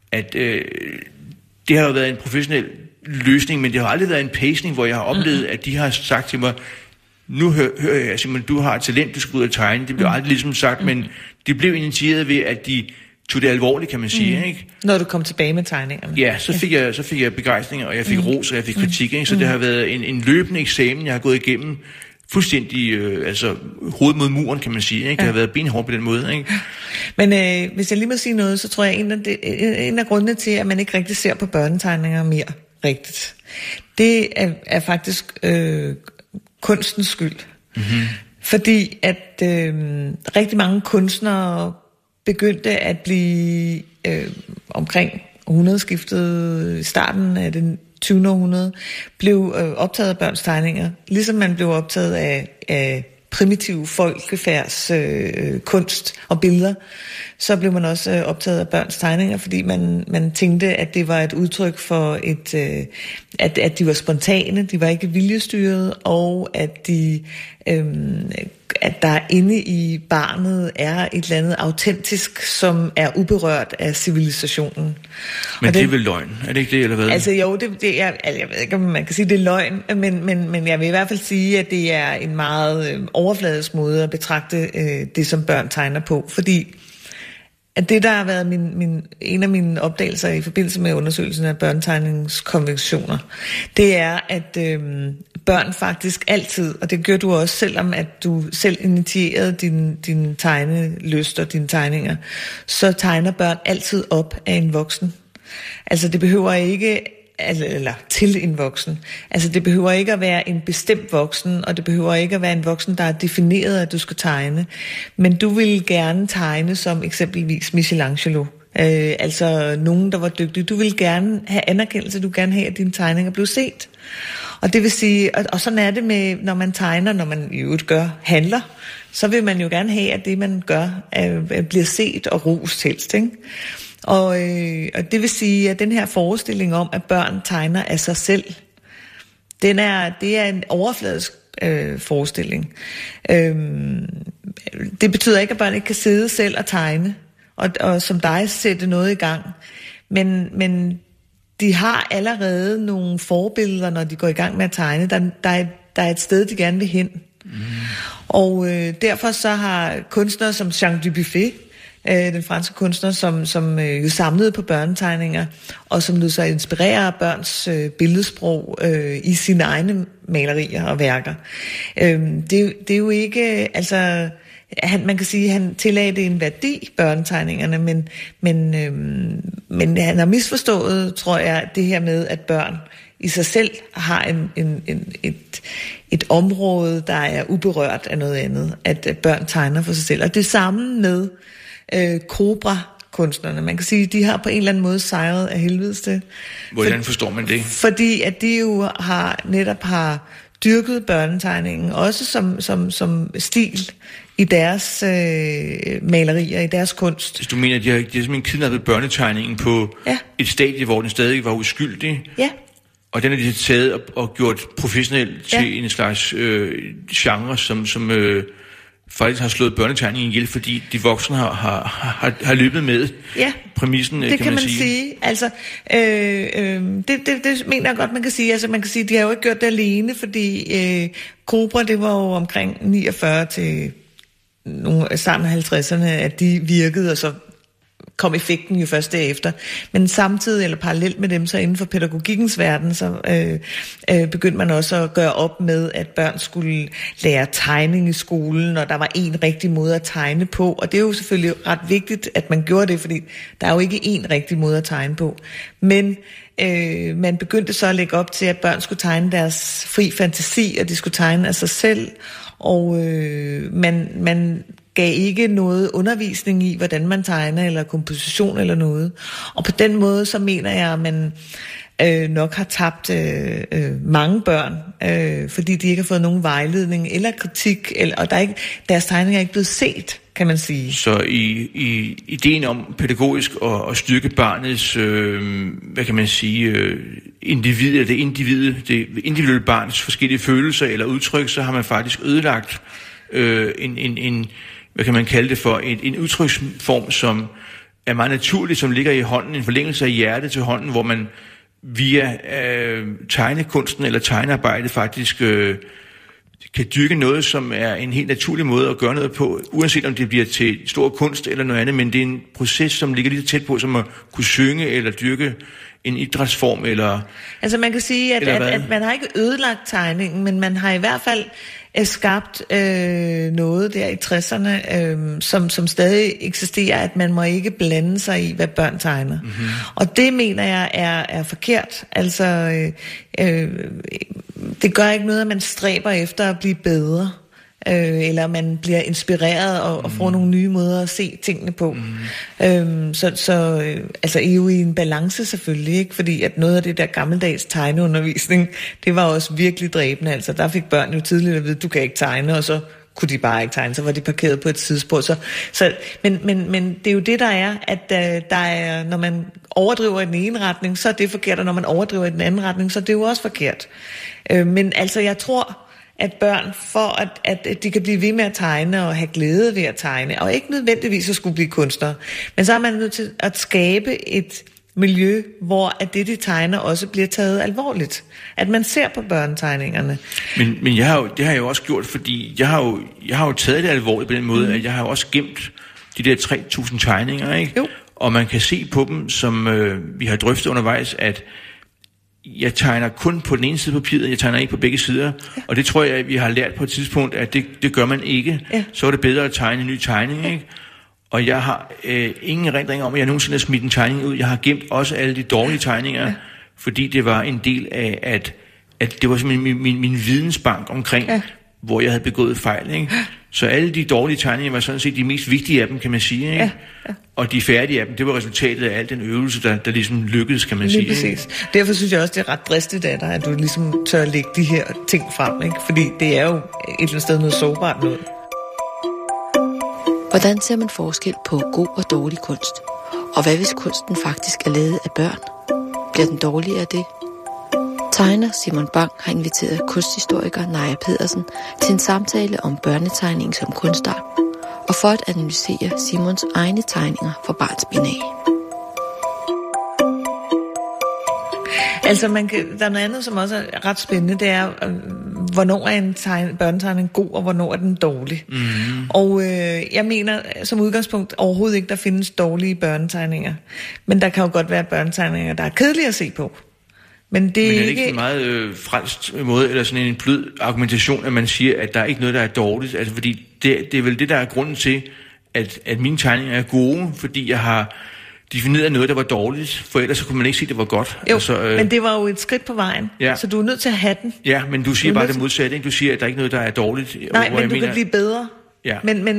det har jo været en professionel løsning, men det har aldrig været en pacing, hvor jeg har oplevet, at de har sagt til mig, nu hører jeg simpelthen, du har et talent, du skal ud og tegne. Det blev aldrig ligesom sagt, men det blev initieret ved, at de tog det alvorligt, kan man sige, ikke? Når du kom tilbage med tegningerne. Ja, så fik jeg begejstring, og jeg fik ros, og jeg fik kritik, ikke? Så det har været en løbende eksamen, jeg har gået igennem, fuldstændig, altså hovedet mod muren, kan man sige, ikke? Det har været benhårdt på den måde, ikke? Men hvis jeg lige må sige noget, så tror jeg, en af grundene til, at man ikke rigtig ser på børnetegninger mere rigtigt, det er faktisk kunstens skyld. Mm-hmm. Fordi at rigtig mange kunstnere begyndte at blive omkring århundredeskiftet, i starten af det 20. århundrede, blev optaget af børns tegninger, ligesom man blev optaget af primitiv folkefærds kunst og billeder, så blev man også optaget af børns tegninger, fordi man tænkte, at det var et udtryk for at de var spontane, de var ikke viljestyret, og at at der inde i barnet er et eller andet autentisk, som er uberørt af civilisationen. Men det er vel løgn? Er det ikke det, eller hvad? Altså jo, det er, jeg ved ikke, om man kan sige, det er løgn, men jeg vil i hvert fald sige, at det er en meget overfladisk måde at betragte det, som børn tegner på, fordi at det, der har været en af mine opdagelser i forbindelse med undersøgelsen af børnetegningskonventioner, det er, at børn faktisk altid, og det gør du også, selvom at du selv initierede din tegnelyst og dine tegninger, så tegner børn altid op af en voksen. Altså det behøver ikke, eller til en voksen. Altså det behøver ikke at være en bestemt voksen, og det behøver ikke at være en voksen, der er defineret, at du skal tegne. Men du vil gerne tegne som eksempelvis Michelangelo. Altså nogen, der var dygtige. Du vil gerne have anerkendelse, du vil gerne have, at dine tegninger blev set. Og det vil sige, og sådan er det med, når man tegner, når man i øvrigt handler, så vil man jo gerne have, at det man gør, bliver set og rost helst, ikke? Og det vil sige, at den her forestilling om, at børn tegner af sig selv, det er en overfladisk forestilling. Det betyder ikke, at børn ikke kan sidde selv og tegne, og som dig sætte noget i gang. Men de har allerede nogle forbilleder, når de går i gang med at tegne. Der er et sted, de gerne vil hen. Mm. Og derfor så har kunstnere som Jean Dubuffet, den franske kunstner, som jo samlede på børnetegninger, og som lod sig inspirere af børns billedsprog i sine egne malerier og værker. Det er jo ikke, altså, man kan sige, at han tillagde det en værdi, børnetegningerne, men han har misforstået, tror jeg, det her med, at børn i sig selv har et område, der er uberørt af noget andet, at børn tegner for sig selv. Og det samme med Cobra kunstnerne. Man kan sige, at de har på en eller anden måde sejret af helvedes til. Hvordan forstår man det? Fordi at de jo netop har dyrket børnetegningen, også som stil i deres malerier, i deres kunst. Hvis du mener, at de har simpelthen kidnappet børnetegningen på et stadie, hvor den stadig var uskyldig? Ja. Og den har de taget og gjort professionelt til en slags genre, som faktisk har slået børnetegningen ihjel, fordi de voksne har løbet med præmissen, det kan man sige. Altså, det mener jeg godt, man kan sige. Altså, man kan sige, de har jo ikke gjort det alene, fordi Cobra, det var jo omkring 49 til starten af 50'erne, at de virkede, og så kom effekten jo først derefter. Men samtidig, eller parallelt med dem, så inden for pædagogikkens verden, så begyndte man også at gøre op med, at børn skulle lære tegning i skolen, og der var en rigtig måde at tegne på. Og det er jo selvfølgelig ret vigtigt, at man gjorde det, fordi der er jo ikke en rigtig måde at tegne på. Men man begyndte så at lægge op til, at børn skulle tegne deres fri fantasi, og de skulle tegne af sig selv, og man gav ikke noget undervisning i, hvordan man tegner, eller komposition eller noget. Og på den måde, så mener jeg, at man nok har tabt mange børn, fordi de ikke har fået nogen vejledning eller kritik, og deres tegninger er ikke blevet set, kan man sige. Så i ideen om pædagogisk at styrke barnets, hvad kan man sige, det individuelle barns forskellige følelser eller udtryk, så har man faktisk ødelagt en hvad kan man kalde det for, en udtryksform, som er meget naturlig, som ligger i hånden, en forlængelse af hjertet til hånden, hvor man via tegnekunsten eller tegnearbejdet faktisk kan dyrke noget, som er en helt naturlig måde at gøre noget på, uanset om det bliver til stor kunst eller noget andet, men det er en proces, som ligger lige tæt på, som at kunne synge eller dyrke en idrætsform eller... Altså man kan sige, at man har ikke ødelagt tegningen, men man har i hvert fald skabt noget der i 60'erne, som stadig eksisterer, at man må ikke blande sig i, hvad børn tegner. Mm-hmm. Og det mener jeg er forkert. Altså, det gør ikke noget, at man stræber efter at blive bedre, eller man bliver inspireret og får nogle nye måder at se tingene på. Altså er jo i en balance selvfølgelig, ikke? Fordi at noget af det der gammeldags tegneundervisning, det var også virkelig dræbende. Altså der fik børn jo tidligt at vide, du kan ikke tegne, og så kunne de bare ikke tegne, så var de parkeret på et sidespor. Men det er jo det, der er, at der er, når man overdriver i den ene retning, så er det forkert, og når man overdriver i den anden retning, så er det jo også forkert. Men altså, jeg tror, at børn, for at de kan blive ved med at tegne og have glæde ved at tegne, og ikke nødvendigvis at skulle blive kunstnere, men så er man nødt til at skabe et miljø, hvor at det, de tegner, også bliver taget alvorligt. At man ser på børnetegningerne. Men det har jeg jo også gjort, fordi jeg har jo taget det alvorligt på den måde, at jeg har jo også gemt de der 3.000 tegninger, ikke? Jo. Og man kan se på dem, som vi har drøftet undervejs, at jeg tegner kun på den ene side af papiret, jeg tegner ikke på begge sider. Ja. Og det tror jeg, at vi har lært på et tidspunkt, at det gør man ikke. Ja. Så er det bedre at tegne en ny tegning, ikke? Og jeg har ingen erindring om, at jeg nogensinde har smidt en tegning ud. Jeg har gemt også alle de dårlige tegninger, fordi det var en del af, at det var simpelthen min vidensbank omkring, hvor jeg havde begået fejl, ikke? Så alle de dårlige tegninger var sådan set de mest vigtige af dem, kan man sige, ikke? Ja. Ja. Og de færdige af dem, det var resultatet af al den øvelse, der ligesom lykkedes, kan man sige. Præcis. Derfor synes jeg også, det er ret dristigt af dig, at du ligesom tør at lægge de her ting frem, ikke? Fordi det er jo et eller andet sted noget sårbart noget. Hvordan ser man forskel på god og dårlig kunst? Og hvad hvis kunsten faktisk er lavet af børn? Bliver den dårligere af det? Tegner Simon Bang har inviteret kunsthistoriker Naja Pedersen til en samtale om børnetegning som kunstart, og for at analysere Simons egne tegninger for barnsben af. Altså, der er noget andet, som også er ret spændende, det er, hvornår er en børnetegning god, og hvornår er den dårlig. Mm-hmm. Og jeg mener som udgangspunkt overhovedet ikke, der findes dårlige børnetegninger. Men der kan jo godt være børnetegninger, der er kedelige at se på. Men det er ikke en meget fransk måde, eller sådan en blød argumentation, at man siger, at der er ikke noget, der er dårligt. Altså, fordi det er vel det, der er grunden til, at mine tegninger er gode, fordi jeg har defineret noget, der var dårligt, for ellers så kunne man ikke sige, at det var godt. Jo, altså, men det var jo et skridt på vejen, så du er nødt til at have den. Ja, men du siger bare det modsatte, ikke? Du siger, at der er ikke noget, der er dårligt. Nej, men du kan blive bedre. Ja.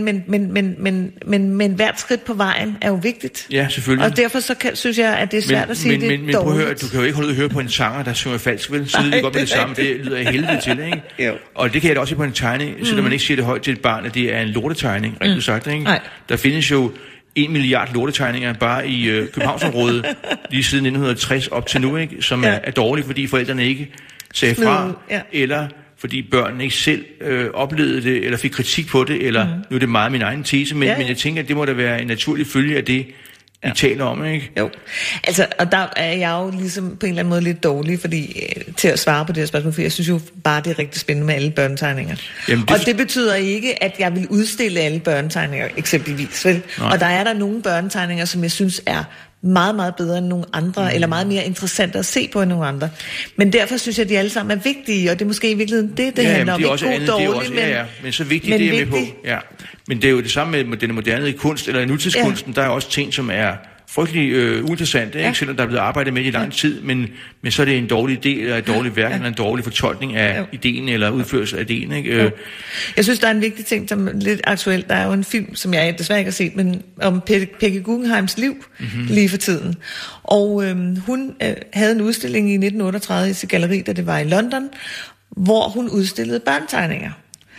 Men hvert skridt på vejen er jo vigtigt. Ja, selvfølgelig. Og derfor synes jeg, at det er svært at sige det men prøv at høre, du kan jo ikke holde ud og høre på en sanger, der synger falsk, vel? Så lyder det godt med det samme. Det lyder af helvede til, ikke? Jo. Og det kan jeg da også se på en tegning, så man ikke siger det højt til et barn, at det er en lortetegning, rigtig sagt, ikke? Nej. Der findes jo 1 milliard lortetegninger bare i Københavnsområdet, lige siden 1960 op til nu, ikke? Som er dårlige, fordi forældrene ikke sagde fra, eller fordi børnene ikke selv oplevede det, eller fik kritik på det, eller nu er det meget min egen tese, men jeg tænker, at det må da være en naturlig følge af det, vi taler om, ikke? Jo, altså, og der er jeg jo ligesom på en eller anden måde lidt dårlig, fordi til at svare på det her spørgsmål, for jeg synes jo bare, det er rigtig spændende med alle børnetegninger. Jamen, og det betyder ikke, at jeg vil udstille alle børnetegninger, eksempelvis, vel? Nej. Og der er nogle børnetegninger, som jeg synes er meget, meget bedre end nogle andre, eller meget mere interessant at se på end nogle andre. Men derfor synes jeg, at de alle sammen er vigtige, og det er måske i virkeligheden det handler om. Ikke god dårlig, men så vigtigt, det er med på. Ja. Men det er jo det samme med den moderne kunst, eller nutidskunsten, der er også ting, som er frygtelig uinteressante, ikke? Selvom der er blevet arbejdet med i lang tid, men så er det en dårlig del, eller et dårligt værk, eller en dårlig fortolkning af ideen, eller udførelse af ideen, ikke? Jeg synes, der er en vigtig ting, som er lidt aktuelt. Der er jo en film, som jeg desværre ikke har set, men om Peggy Guggenheims liv lige for tiden. Og hun havde en udstilling i 1938 i sit galleri, da det var i London, hvor hun udstillede børnetegninger.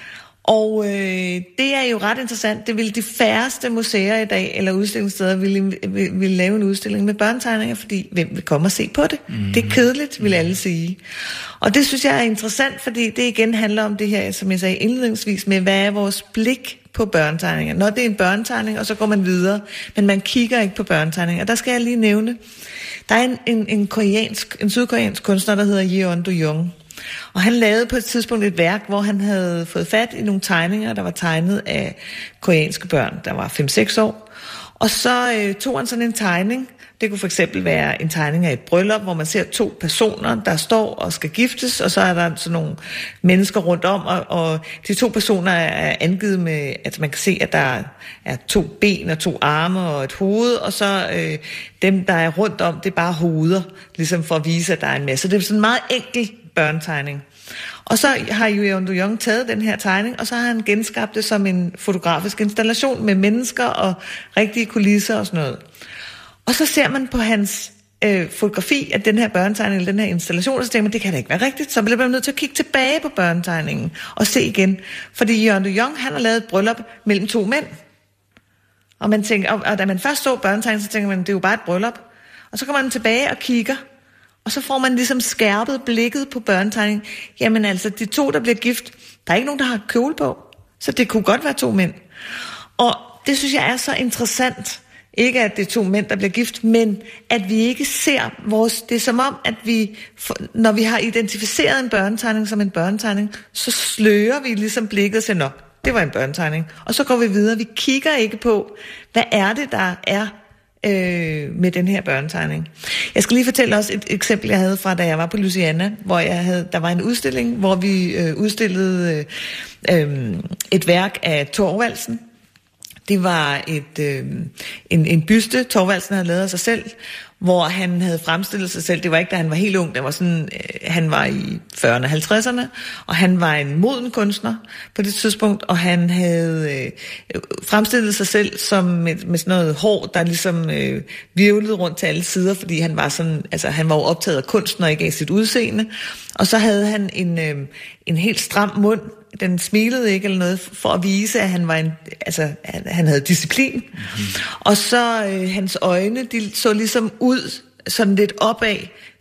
Og det er jo ret interessant. Det ville de færreste museer i dag, eller udstillingssteder, ville lave en udstilling med børnetegninger, fordi hvem vil komme og se på det? Det er kedeligt, vil alle sige. Og det synes jeg er interessant, fordi det igen handler om det her, som jeg sagde indledningsvis, med hvad er vores blik på børnetegninger. Når det er en børnetegning, og så går man videre, men man kigger ikke på børnetegninger. Der skal jeg lige nævne, der er en sydkoreansk kunstner, der hedder Yeon Do-young. Og han lavede på et tidspunkt et værk, hvor han havde fået fat i nogle tegninger, der var tegnet af koreanske børn, der var 5-6 år. Og så tog han sådan en tegning. Det kunne for eksempel være en tegning af et bryllup, hvor man ser 2 personer, der står og skal giftes, og så er der sådan nogle mennesker rundt om, og de 2 personer er angivet med, at man kan se, at der er 2 ben og 2 arme og et hoved, og så dem, der er rundt om, det er bare hoveder, ligesom for at vise, at der er en masse. Det er sådan en meget enkel børnetegning. Og så har Yeon Do-young taget den her tegning, og så har han genskabt det som en fotografisk installation med mennesker og rigtige kulisser og sådan noget. Og så ser man på hans fotografi af den her børnetegning, eller den her installation, og så tænker man, det kan da ikke være rigtigt, så bliver man nødt til at kigge tilbage på børnetegningen og se igen. Fordi Yeon Do-young, han har lavet et bryllup mellem 2 mænd. Og man tænker, og da man først så børnetegningen, så tænker man, det er jo bare et bryllup. Og så kommer man tilbage og kigger, og så får man ligesom skærpet blikket på børnetegningen. Jamen altså, de 2, der bliver gift, der er ikke nogen, der har kjole på. Så det kunne godt være 2 mænd. Og det synes jeg er så interessant. Ikke at det er 2 mænd, der bliver gift, men at vi ikke ser vores... Det er som om, at vi, når vi har identificeret en børnetegning som en børnetegning, så slører vi ligesom blikket og siger, nå, det var en børnetegning. Og så går vi videre. Vi kigger ikke på, hvad er det, der er med den her børnetegning. Jeg skal lige fortælle også et eksempel, jeg havde fra, da jeg var på Louisiana, hvor der var en udstilling, hvor vi udstillede et værk af Thorvaldsen. Det var en byste, Thorvaldsen havde lavet af sig selv, hvor han havde fremstillet sig selv. Det var ikke, da han var helt ung. Det var sådan, han var i 40'erne og 50'erne, og han var en moden kunstner på det tidspunkt, og han havde fremstillet sig selv som med sådan noget hår, der ligesom virvlede rundt til alle sider, fordi han var sådan, altså han var jo optaget af kunsten og ikke af sit udseende. Og så havde han en helt stram mund. Den smilede ikke eller noget, for at vise, at han var han havde disciplin. Mm-hmm. Og så hans øjne, de så ligesom ud sådan lidt opad,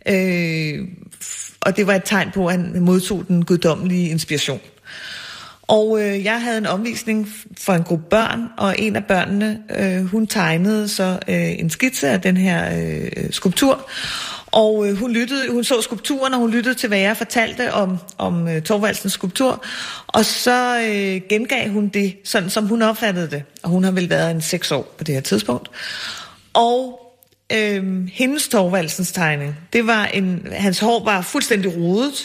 og det var et tegn på, at han modtog den guddommelige inspiration. Og jeg havde en omvisning for en gruppe børn, og en af børnene, hun tegnede så en skitse af den her skulptur. Og hun så skulpturen, og hun lyttede til, hvad jeg fortalte om Thorvaldsens skulptur. Og så gengav hun det, sådan som hun opfattede det. Og hun har vel været en 6 år på det her tidspunkt. Og hendes Thorvaldsens tegning, det var hans hår var fuldstændig rodet.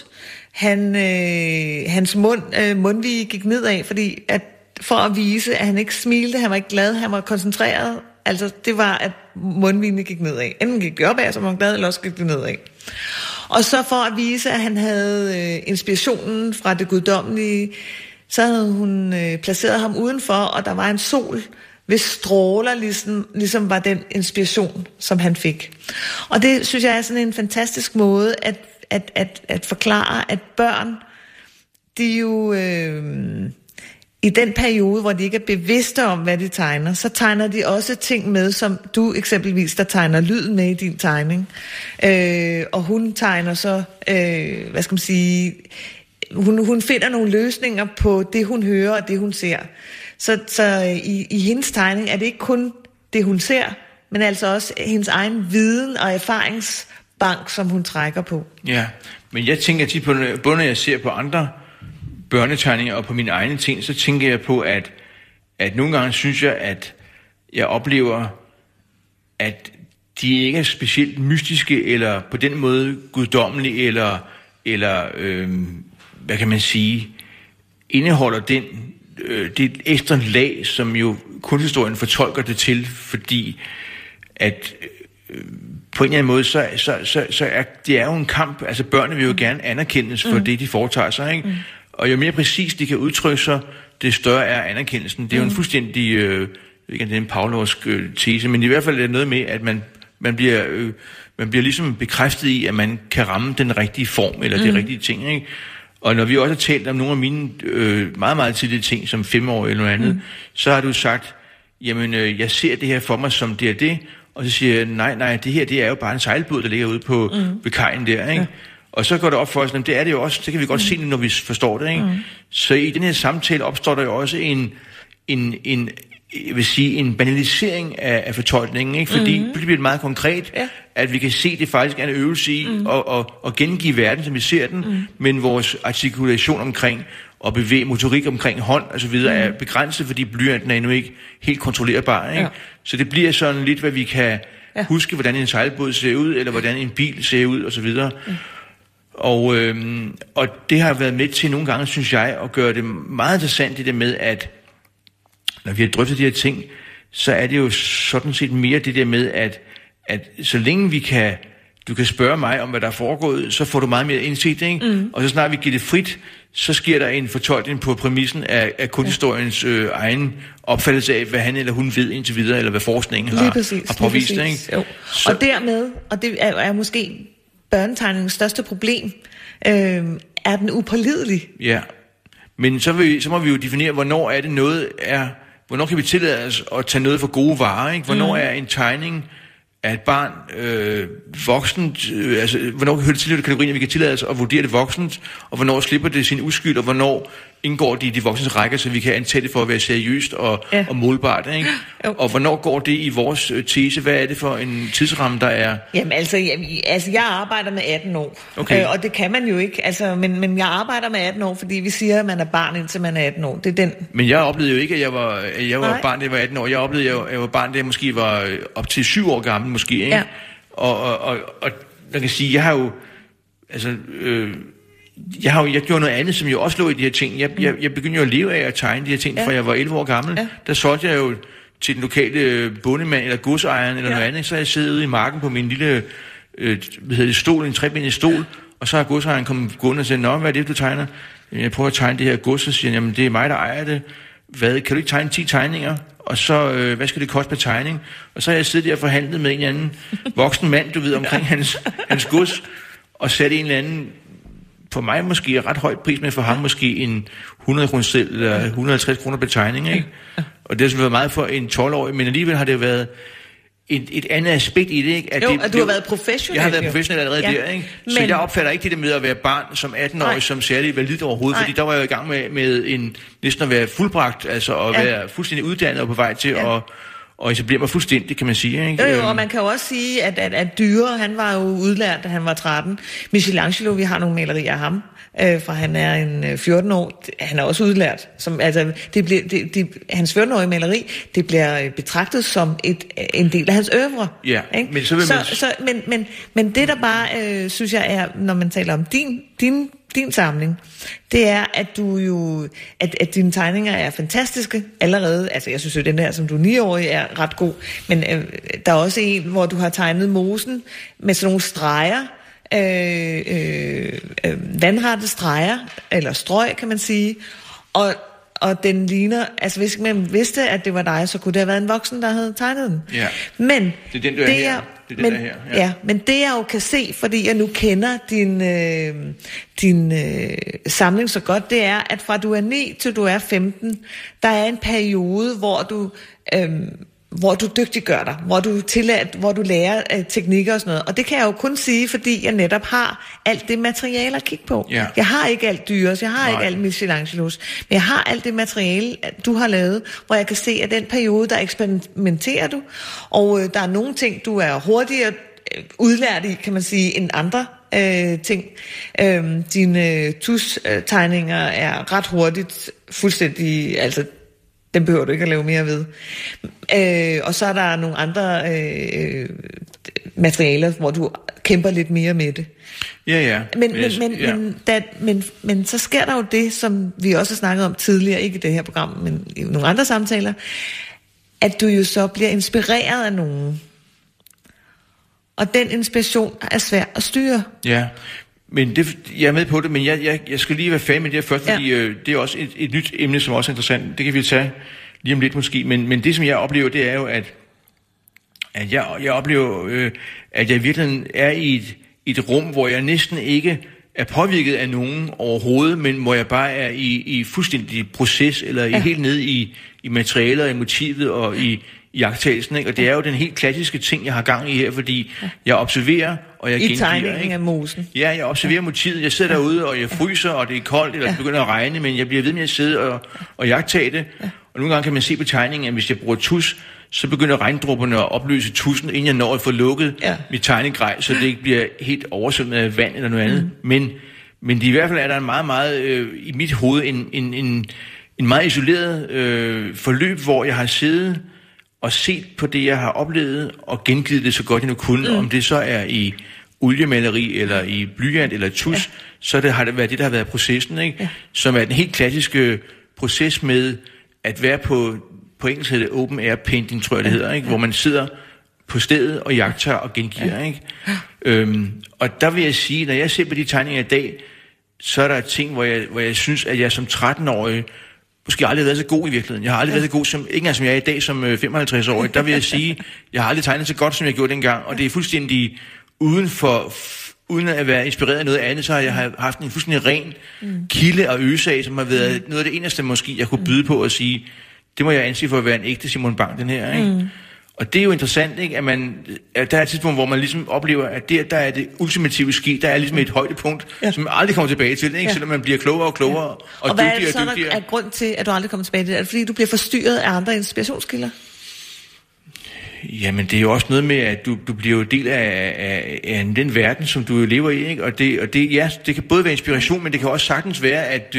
Hans mundvige gik nedad, fordi for at vise, at han ikke smilte, han var ikke glad, han var koncentreret. Altså, det var, at mundvigene gik nedad. Enten gik det opad, så var han glad, eller også gik det nedad. Og så for at vise, at han havde inspirationen fra det guddommelige, så havde hun placeret ham udenfor, og der var en sol, hvis stråler ligesom var den inspiration, som han fik. Og det synes jeg er sådan en fantastisk måde at forklare, at børn, de jo i den periode, hvor de ikke er bevidste om, hvad de tegner, så tegner de også ting med, som du eksempelvis, der tegner lyden med i din tegning. Og hun tegner så, hvad skal man sige, hun finder nogle løsninger på det, hun hører og det, hun ser. Så i hendes tegning er det ikke kun det, hun ser, men altså også hendes egen viden og erfaringsbank, som hun trækker på. Ja, men jeg tænker tit på, både når jeg ser på andre børnetegninger og på mine egne ting, så tænker jeg på, at nogle gange synes jeg, at jeg oplever, at de ikke er specielt mystiske, eller på den måde guddommelige, eller hvad kan man sige, indeholder det ekstra lag, som jo kunsthistorien fortolker det til, fordi at på en eller anden måde, så er det jo en kamp. Altså børnene vil jo gerne anerkendes for det, de foretager sig, ikke? Og jo mere præcis de kan udtrykke sig, det større er anerkendelsen. Det er jo en fuldstændig, ikke det er en pavlovsk tese, men i hvert fald er det noget med, at man bliver ligesom bekræftet i, at man kan ramme den rigtige form, eller de rigtige ting, ikke? Og når vi også har talt om nogle af mine meget, meget tidlige ting, som 5-årige eller noget andet, så har du sagt, jamen, jeg ser det her for mig som det er det, og så siger jeg, nej, det her, det er jo bare en sejlbåd, der ligger ude på ved kajen der, ikke? Ja. Og så går det op for os, at det er det jo også, det kan vi godt se, når vi forstår det, ikke? Så i den her samtale opstår der jo også en jeg vil sige, en banalisering af fortolkningen, ikke? Fordi det bliver meget konkret, at vi kan se, det faktisk er en øvelse i at gengive verden, som vi ser den, men vores artikulation omkring og bevæge motorik omkring hånd og så videre er begrænset, fordi blyanten er endnu ikke helt kontrollerbar, ikke? Ja. Så det bliver sådan lidt, hvad vi kan huske, hvordan en sejlbåd ser ud, eller hvordan en bil ser ud og så videre. Og det har været med til nogle gange, synes jeg, at gøre det meget interessant, det der med, at når vi har drøftet de her ting, så er det jo sådan set mere det der med, at så længe du kan spørge mig om, hvad der er foregået, så får du meget mere indsigt, ikke? Og så snart vi giver det frit, så sker der en fortolkning på præmissen af kunsthistoriens egen opfattelse af, hvad han eller hun ved indtil videre, eller hvad forskningen har påvist, ikke? Og dermed, og det er måske børnetegningens største problem, er den upålidelig. Ja, men så må vi jo definere, hvornår er det noget er, hvornår kan vi tillade os at tage noget for gode varer, ikke? Hvornår er en tegning af et barn voksent, altså hvornår hører det til kategorien, at vi kan tillade os at vurdere det voksent, og hvornår slipper det sin uskyld, og hvornår indgår det i de voksnes rækker, så vi kan antage det for at være seriøst og målbart, ikke? Og hvornår går det i vores tese? Hvad er det for en tidsramme, der er? Jamen altså jeg arbejder med 18 år, og det kan man jo ikke, altså, men jeg arbejder med 18 år, fordi vi siger, at man er barn, indtil man er 18 år. Det er den. Men jeg oplevede jo ikke, at jeg var barn, da jeg var 18 år. Jeg oplevede, at jeg var barn, da jeg måske var op til 7 år gammel, måske, ikke? Ja. Og man kan sige, jeg har jo, altså, jeg gjorde noget andet, som jo også lå i de her ting. Jeg begyndte jo at leve af at tegne de her ting, fra jeg var 11 år gammel. Ja. Der solgte jeg jo til den lokale bondemand eller godsejeren eller noget andet. Så jeg siddet ude i marken på min lille stol, en trebenet stol, og så har godsejeren kommet gående og sagt, nå, hvad er det, du tegner? Jeg prøver at tegne det her gods, og siger, jamen det er mig, der ejer det. Hvad, kan du ikke tegne 10 tegninger? Og så, hvad skal det koste per tegning? Og så har jeg siddet der og forhandlet med en eller anden voksen mand, du ved, omkring hans gods, og satte en eller anden, for mig måske ret højt pris, men for ham måske en 100 kroner selv, eller 150 kroner per tegning, ikke? Og det har været meget for en 12-årig, men alligevel har det været et andet aspekt i det, ikke? At du har været professionel. Jeg har været professionel allerede der, ikke? Så jeg opfatter ikke det med at være barn som 18-årig, som særlig validt overhovedet, fordi der var jeg i gang med næsten at være fuldbragt, altså at være fuldstændig uddannet og på vej til at etablere mig fuldstændig, kan man sige, ikke? Jo, og man kan jo også sige, at Dürer, han var jo udlært, da han var 13. Michelangelo, vi har nogle malerier af ham, fra han er en 14 år, han er også udlært. Som, altså, hans 14-årige maleri, det bliver betragtet som en del af hans øvre. Ja, ikke? Men så vil men det der bare, synes jeg er, når man taler om din samling, det er, at du jo, at dine tegninger er fantastiske allerede. Altså, jeg synes jo, den der, som du er 9-årig, er ret god. Men der er også en, hvor du har tegnet mosen med sådan nogle streger, vandrette streger, eller strøg, kan man sige. Og den ligner, altså hvis man vidste, at det var dig, så kunne det have været en voksen, der havde tegnet den. Ja. Men det er den, der her. Det er den, der her. Ja, men det jeg jo kan se, fordi jeg nu kender din samling så godt, det er, at fra du er 9 til du er 15, der er en periode, hvor du dygtiggør dig, hvor du lærer teknikker og sådan noget. Og det kan jeg jo kun sige, fordi jeg netop har alt det materiale at kigge på. Ja. Jeg har ikke alt Dyres, jeg har ikke alt Michelangelos, men jeg har alt det materiale, du har lavet, hvor jeg kan se, at den periode, der eksperimenterer du, og der er nogle ting, du er hurtigere udlært i, kan man sige, end andre ting. Dine tustegninger er ret hurtigt fuldstændig, altså den behøver du ikke at lave mere ved. Og så er der nogle andre materialer, hvor du kæmper lidt mere med det. Ja. Men så sker der jo det, som vi også har snakket om tidligere, ikke i det her program, men i nogle andre samtaler, at du jo så bliver inspireret af nogen. Og den inspiration er svær at styre. Ja, men jeg er med på det, men jeg skal lige være færdig med det her først, fordi det er også et nyt emne, som også er interessant. Det kan vi tage lige om lidt måske, men det, som jeg oplever, det er jo, at jeg oplever, at jeg virkelig er i et rum, hvor jeg næsten ikke er påvirket af nogen overhovedet, men hvor jeg bare er i fuldstændig proces, eller helt nede i materialer, i motivet og i iagttagelsen, ikke? Og det er jo den helt klassiske ting, jeg har gang i her, fordi jeg observerer, og jeg gengiver. I tegningen af mosen. Ja, jeg observerer motivet. Jeg sidder derude, og jeg fryser, og det er koldt, eller det begynder at regne, men jeg bliver ved med at sidde og iagttage det. Og nogle gange kan man se på tegningen, at hvis jeg bruger tus, så begynder regndråberne at opløse tusen, inden jeg når at få lukket mit tegnegrej, så det ikke bliver helt oversvømmet af vand eller noget andet. Men i hvert fald er der en meget, meget i mit hoved en meget isoleret forløb, hvor jeg har siddet og set på det, jeg har oplevet, og gengivet det så godt jeg nu kunne. Om det så er i oliemaleri, eller i blyant, eller tus, så har det været det, der har været processen, ikke? Ja. Som er den helt klassiske proces med at være på engelsk hedder det open air painting, tror jeg det hedder, ikke? Hvor man sidder på stedet og jagter og gengiver, ikke? Og der vil jeg sige, når jeg ser på de tegninger i dag, så er der ting, hvor jeg synes, at jeg som 13-årig måske aldrig har været så god i virkeligheden. Jeg har aldrig været så god, ikke engang som jeg er i dag som 55-årig. Der vil jeg sige, jeg har aldrig tegnet så godt, som jeg gjorde dengang, og det er fuldstændig uden at være inspireret af noget andet, så har jeg haft en fuldstændig ren kilde og øsag, som har været noget af det eneste måske, jeg kunne byde på at sige, det må jeg anse for at være en ægte Simon Bang, den her, ikke? Og det er jo interessant, ikke? At der er et tidspunkt, hvor man ligesom oplever, at der er det ultimative ski, der er ligesom et højdepunkt, som man aldrig kommer tilbage til, ikke? Selvom man bliver klogere og klogere, og dygtigere og dygtigere. Og hvad er grund til, at du aldrig kommer tilbage til det? Er det fordi, du bliver forstyrret af andre inspirationskilder? Jamen, det er jo også noget med, at du bliver jo del af den verden, som du lever i, ikke? Og det kan både være inspiration, men det kan også sagtens være, at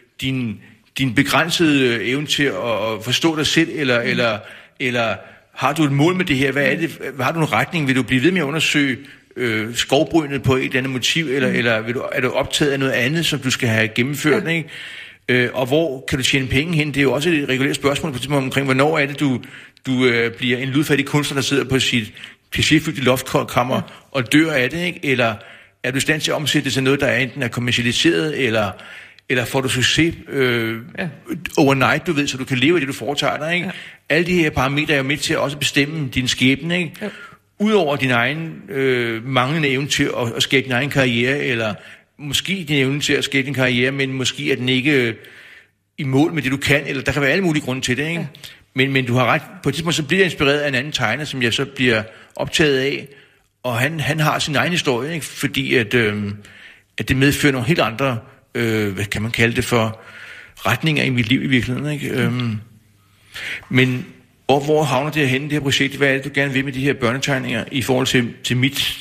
din begrænsede evne til at forstå dig selv, eller har du et mål med det her? Hvad er det? Har du en retning? Vil du blive ved med at undersøge skovbrynet på et eller andet motiv, eller er du optaget af noget andet, som du skal have gennemført, ikke? Og hvor kan du tjene penge hen? Det er jo også et regulært spørgsmål på tidspunkt omkring, hvornår er det, du bliver en ludfattig kunstner, der sidder på sit klichéfyldte loftkammer og dør af det, ikke? Eller er du i stand til at omsætte det til noget, der enten er kommercialiseret, eller får du succes overnight, du ved, så du kan leve af det, du foretager dig, ikke? Ja. Alle de her parametre er jo med til at også bestemme din skæbne, ikke? Ja. Udover din egen manglende evne til at skabe din egen karriere, eller måske din evne til at skabe din karriere, men måske er den ikke i mål med det, du kan, eller der kan være alle mulige grunde til det, ikke? Ja. Men du har ret. På et tidspunkt så bliver jeg inspireret af en anden tegner, som jeg så bliver optaget af, og han har sin egen historie, ikke? Fordi at det medfører nogle helt andre hvad kan man kalde det for, retninger i mit liv i virkeligheden, ikke? Men hvor havner det henne, det her projekt? Hvad er det, du gerne vil med de her børnetegninger i forhold til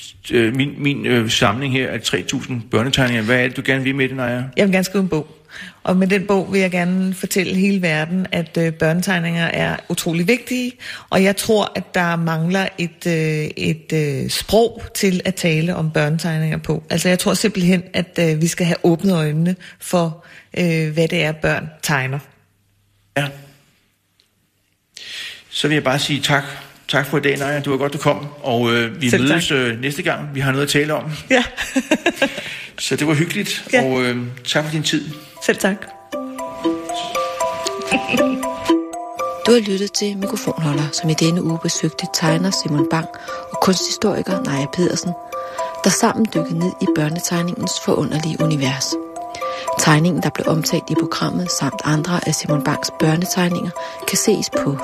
min samling her af 3.000 børnetegninger? Hvad er det, du gerne vil med det, Naja? Jeg vil gerne skrive en bog. Og med den bog vil jeg gerne fortælle hele verden, at børnetegninger er utrolig vigtige, og jeg tror, at der mangler et sprog til at tale om børnetegninger på. Altså jeg tror simpelthen, at vi skal have åbnet øjnene for, hvad det er, børn tegner. Ja. Så vil jeg bare sige tak. Tak for i dag, Naja. Du var godt, du kom, og vi selv mødes næste gang. Vi har noget at tale om. Ja. Så det var hyggeligt, og tak for din tid. Selv tak. Du har lyttet til Mikrofonholder, som i denne uge besøgte tegner Simon Bang og kunsthistoriker Naja Pedersen, der sammen dykkede ned i børnetegningens forunderlige univers. Tegningen, der blev omtalt i programmet, samt andre af Simon Bangs børnetegninger, kan ses på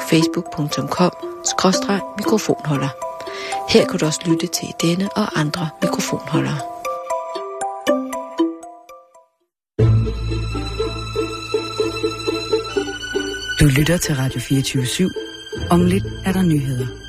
facebook.com/mikrofonholder. Her kan du også lytte til denne og andre mikrofonholdere. Du lytter til Radio 24/7. Om lidt er der nyheder.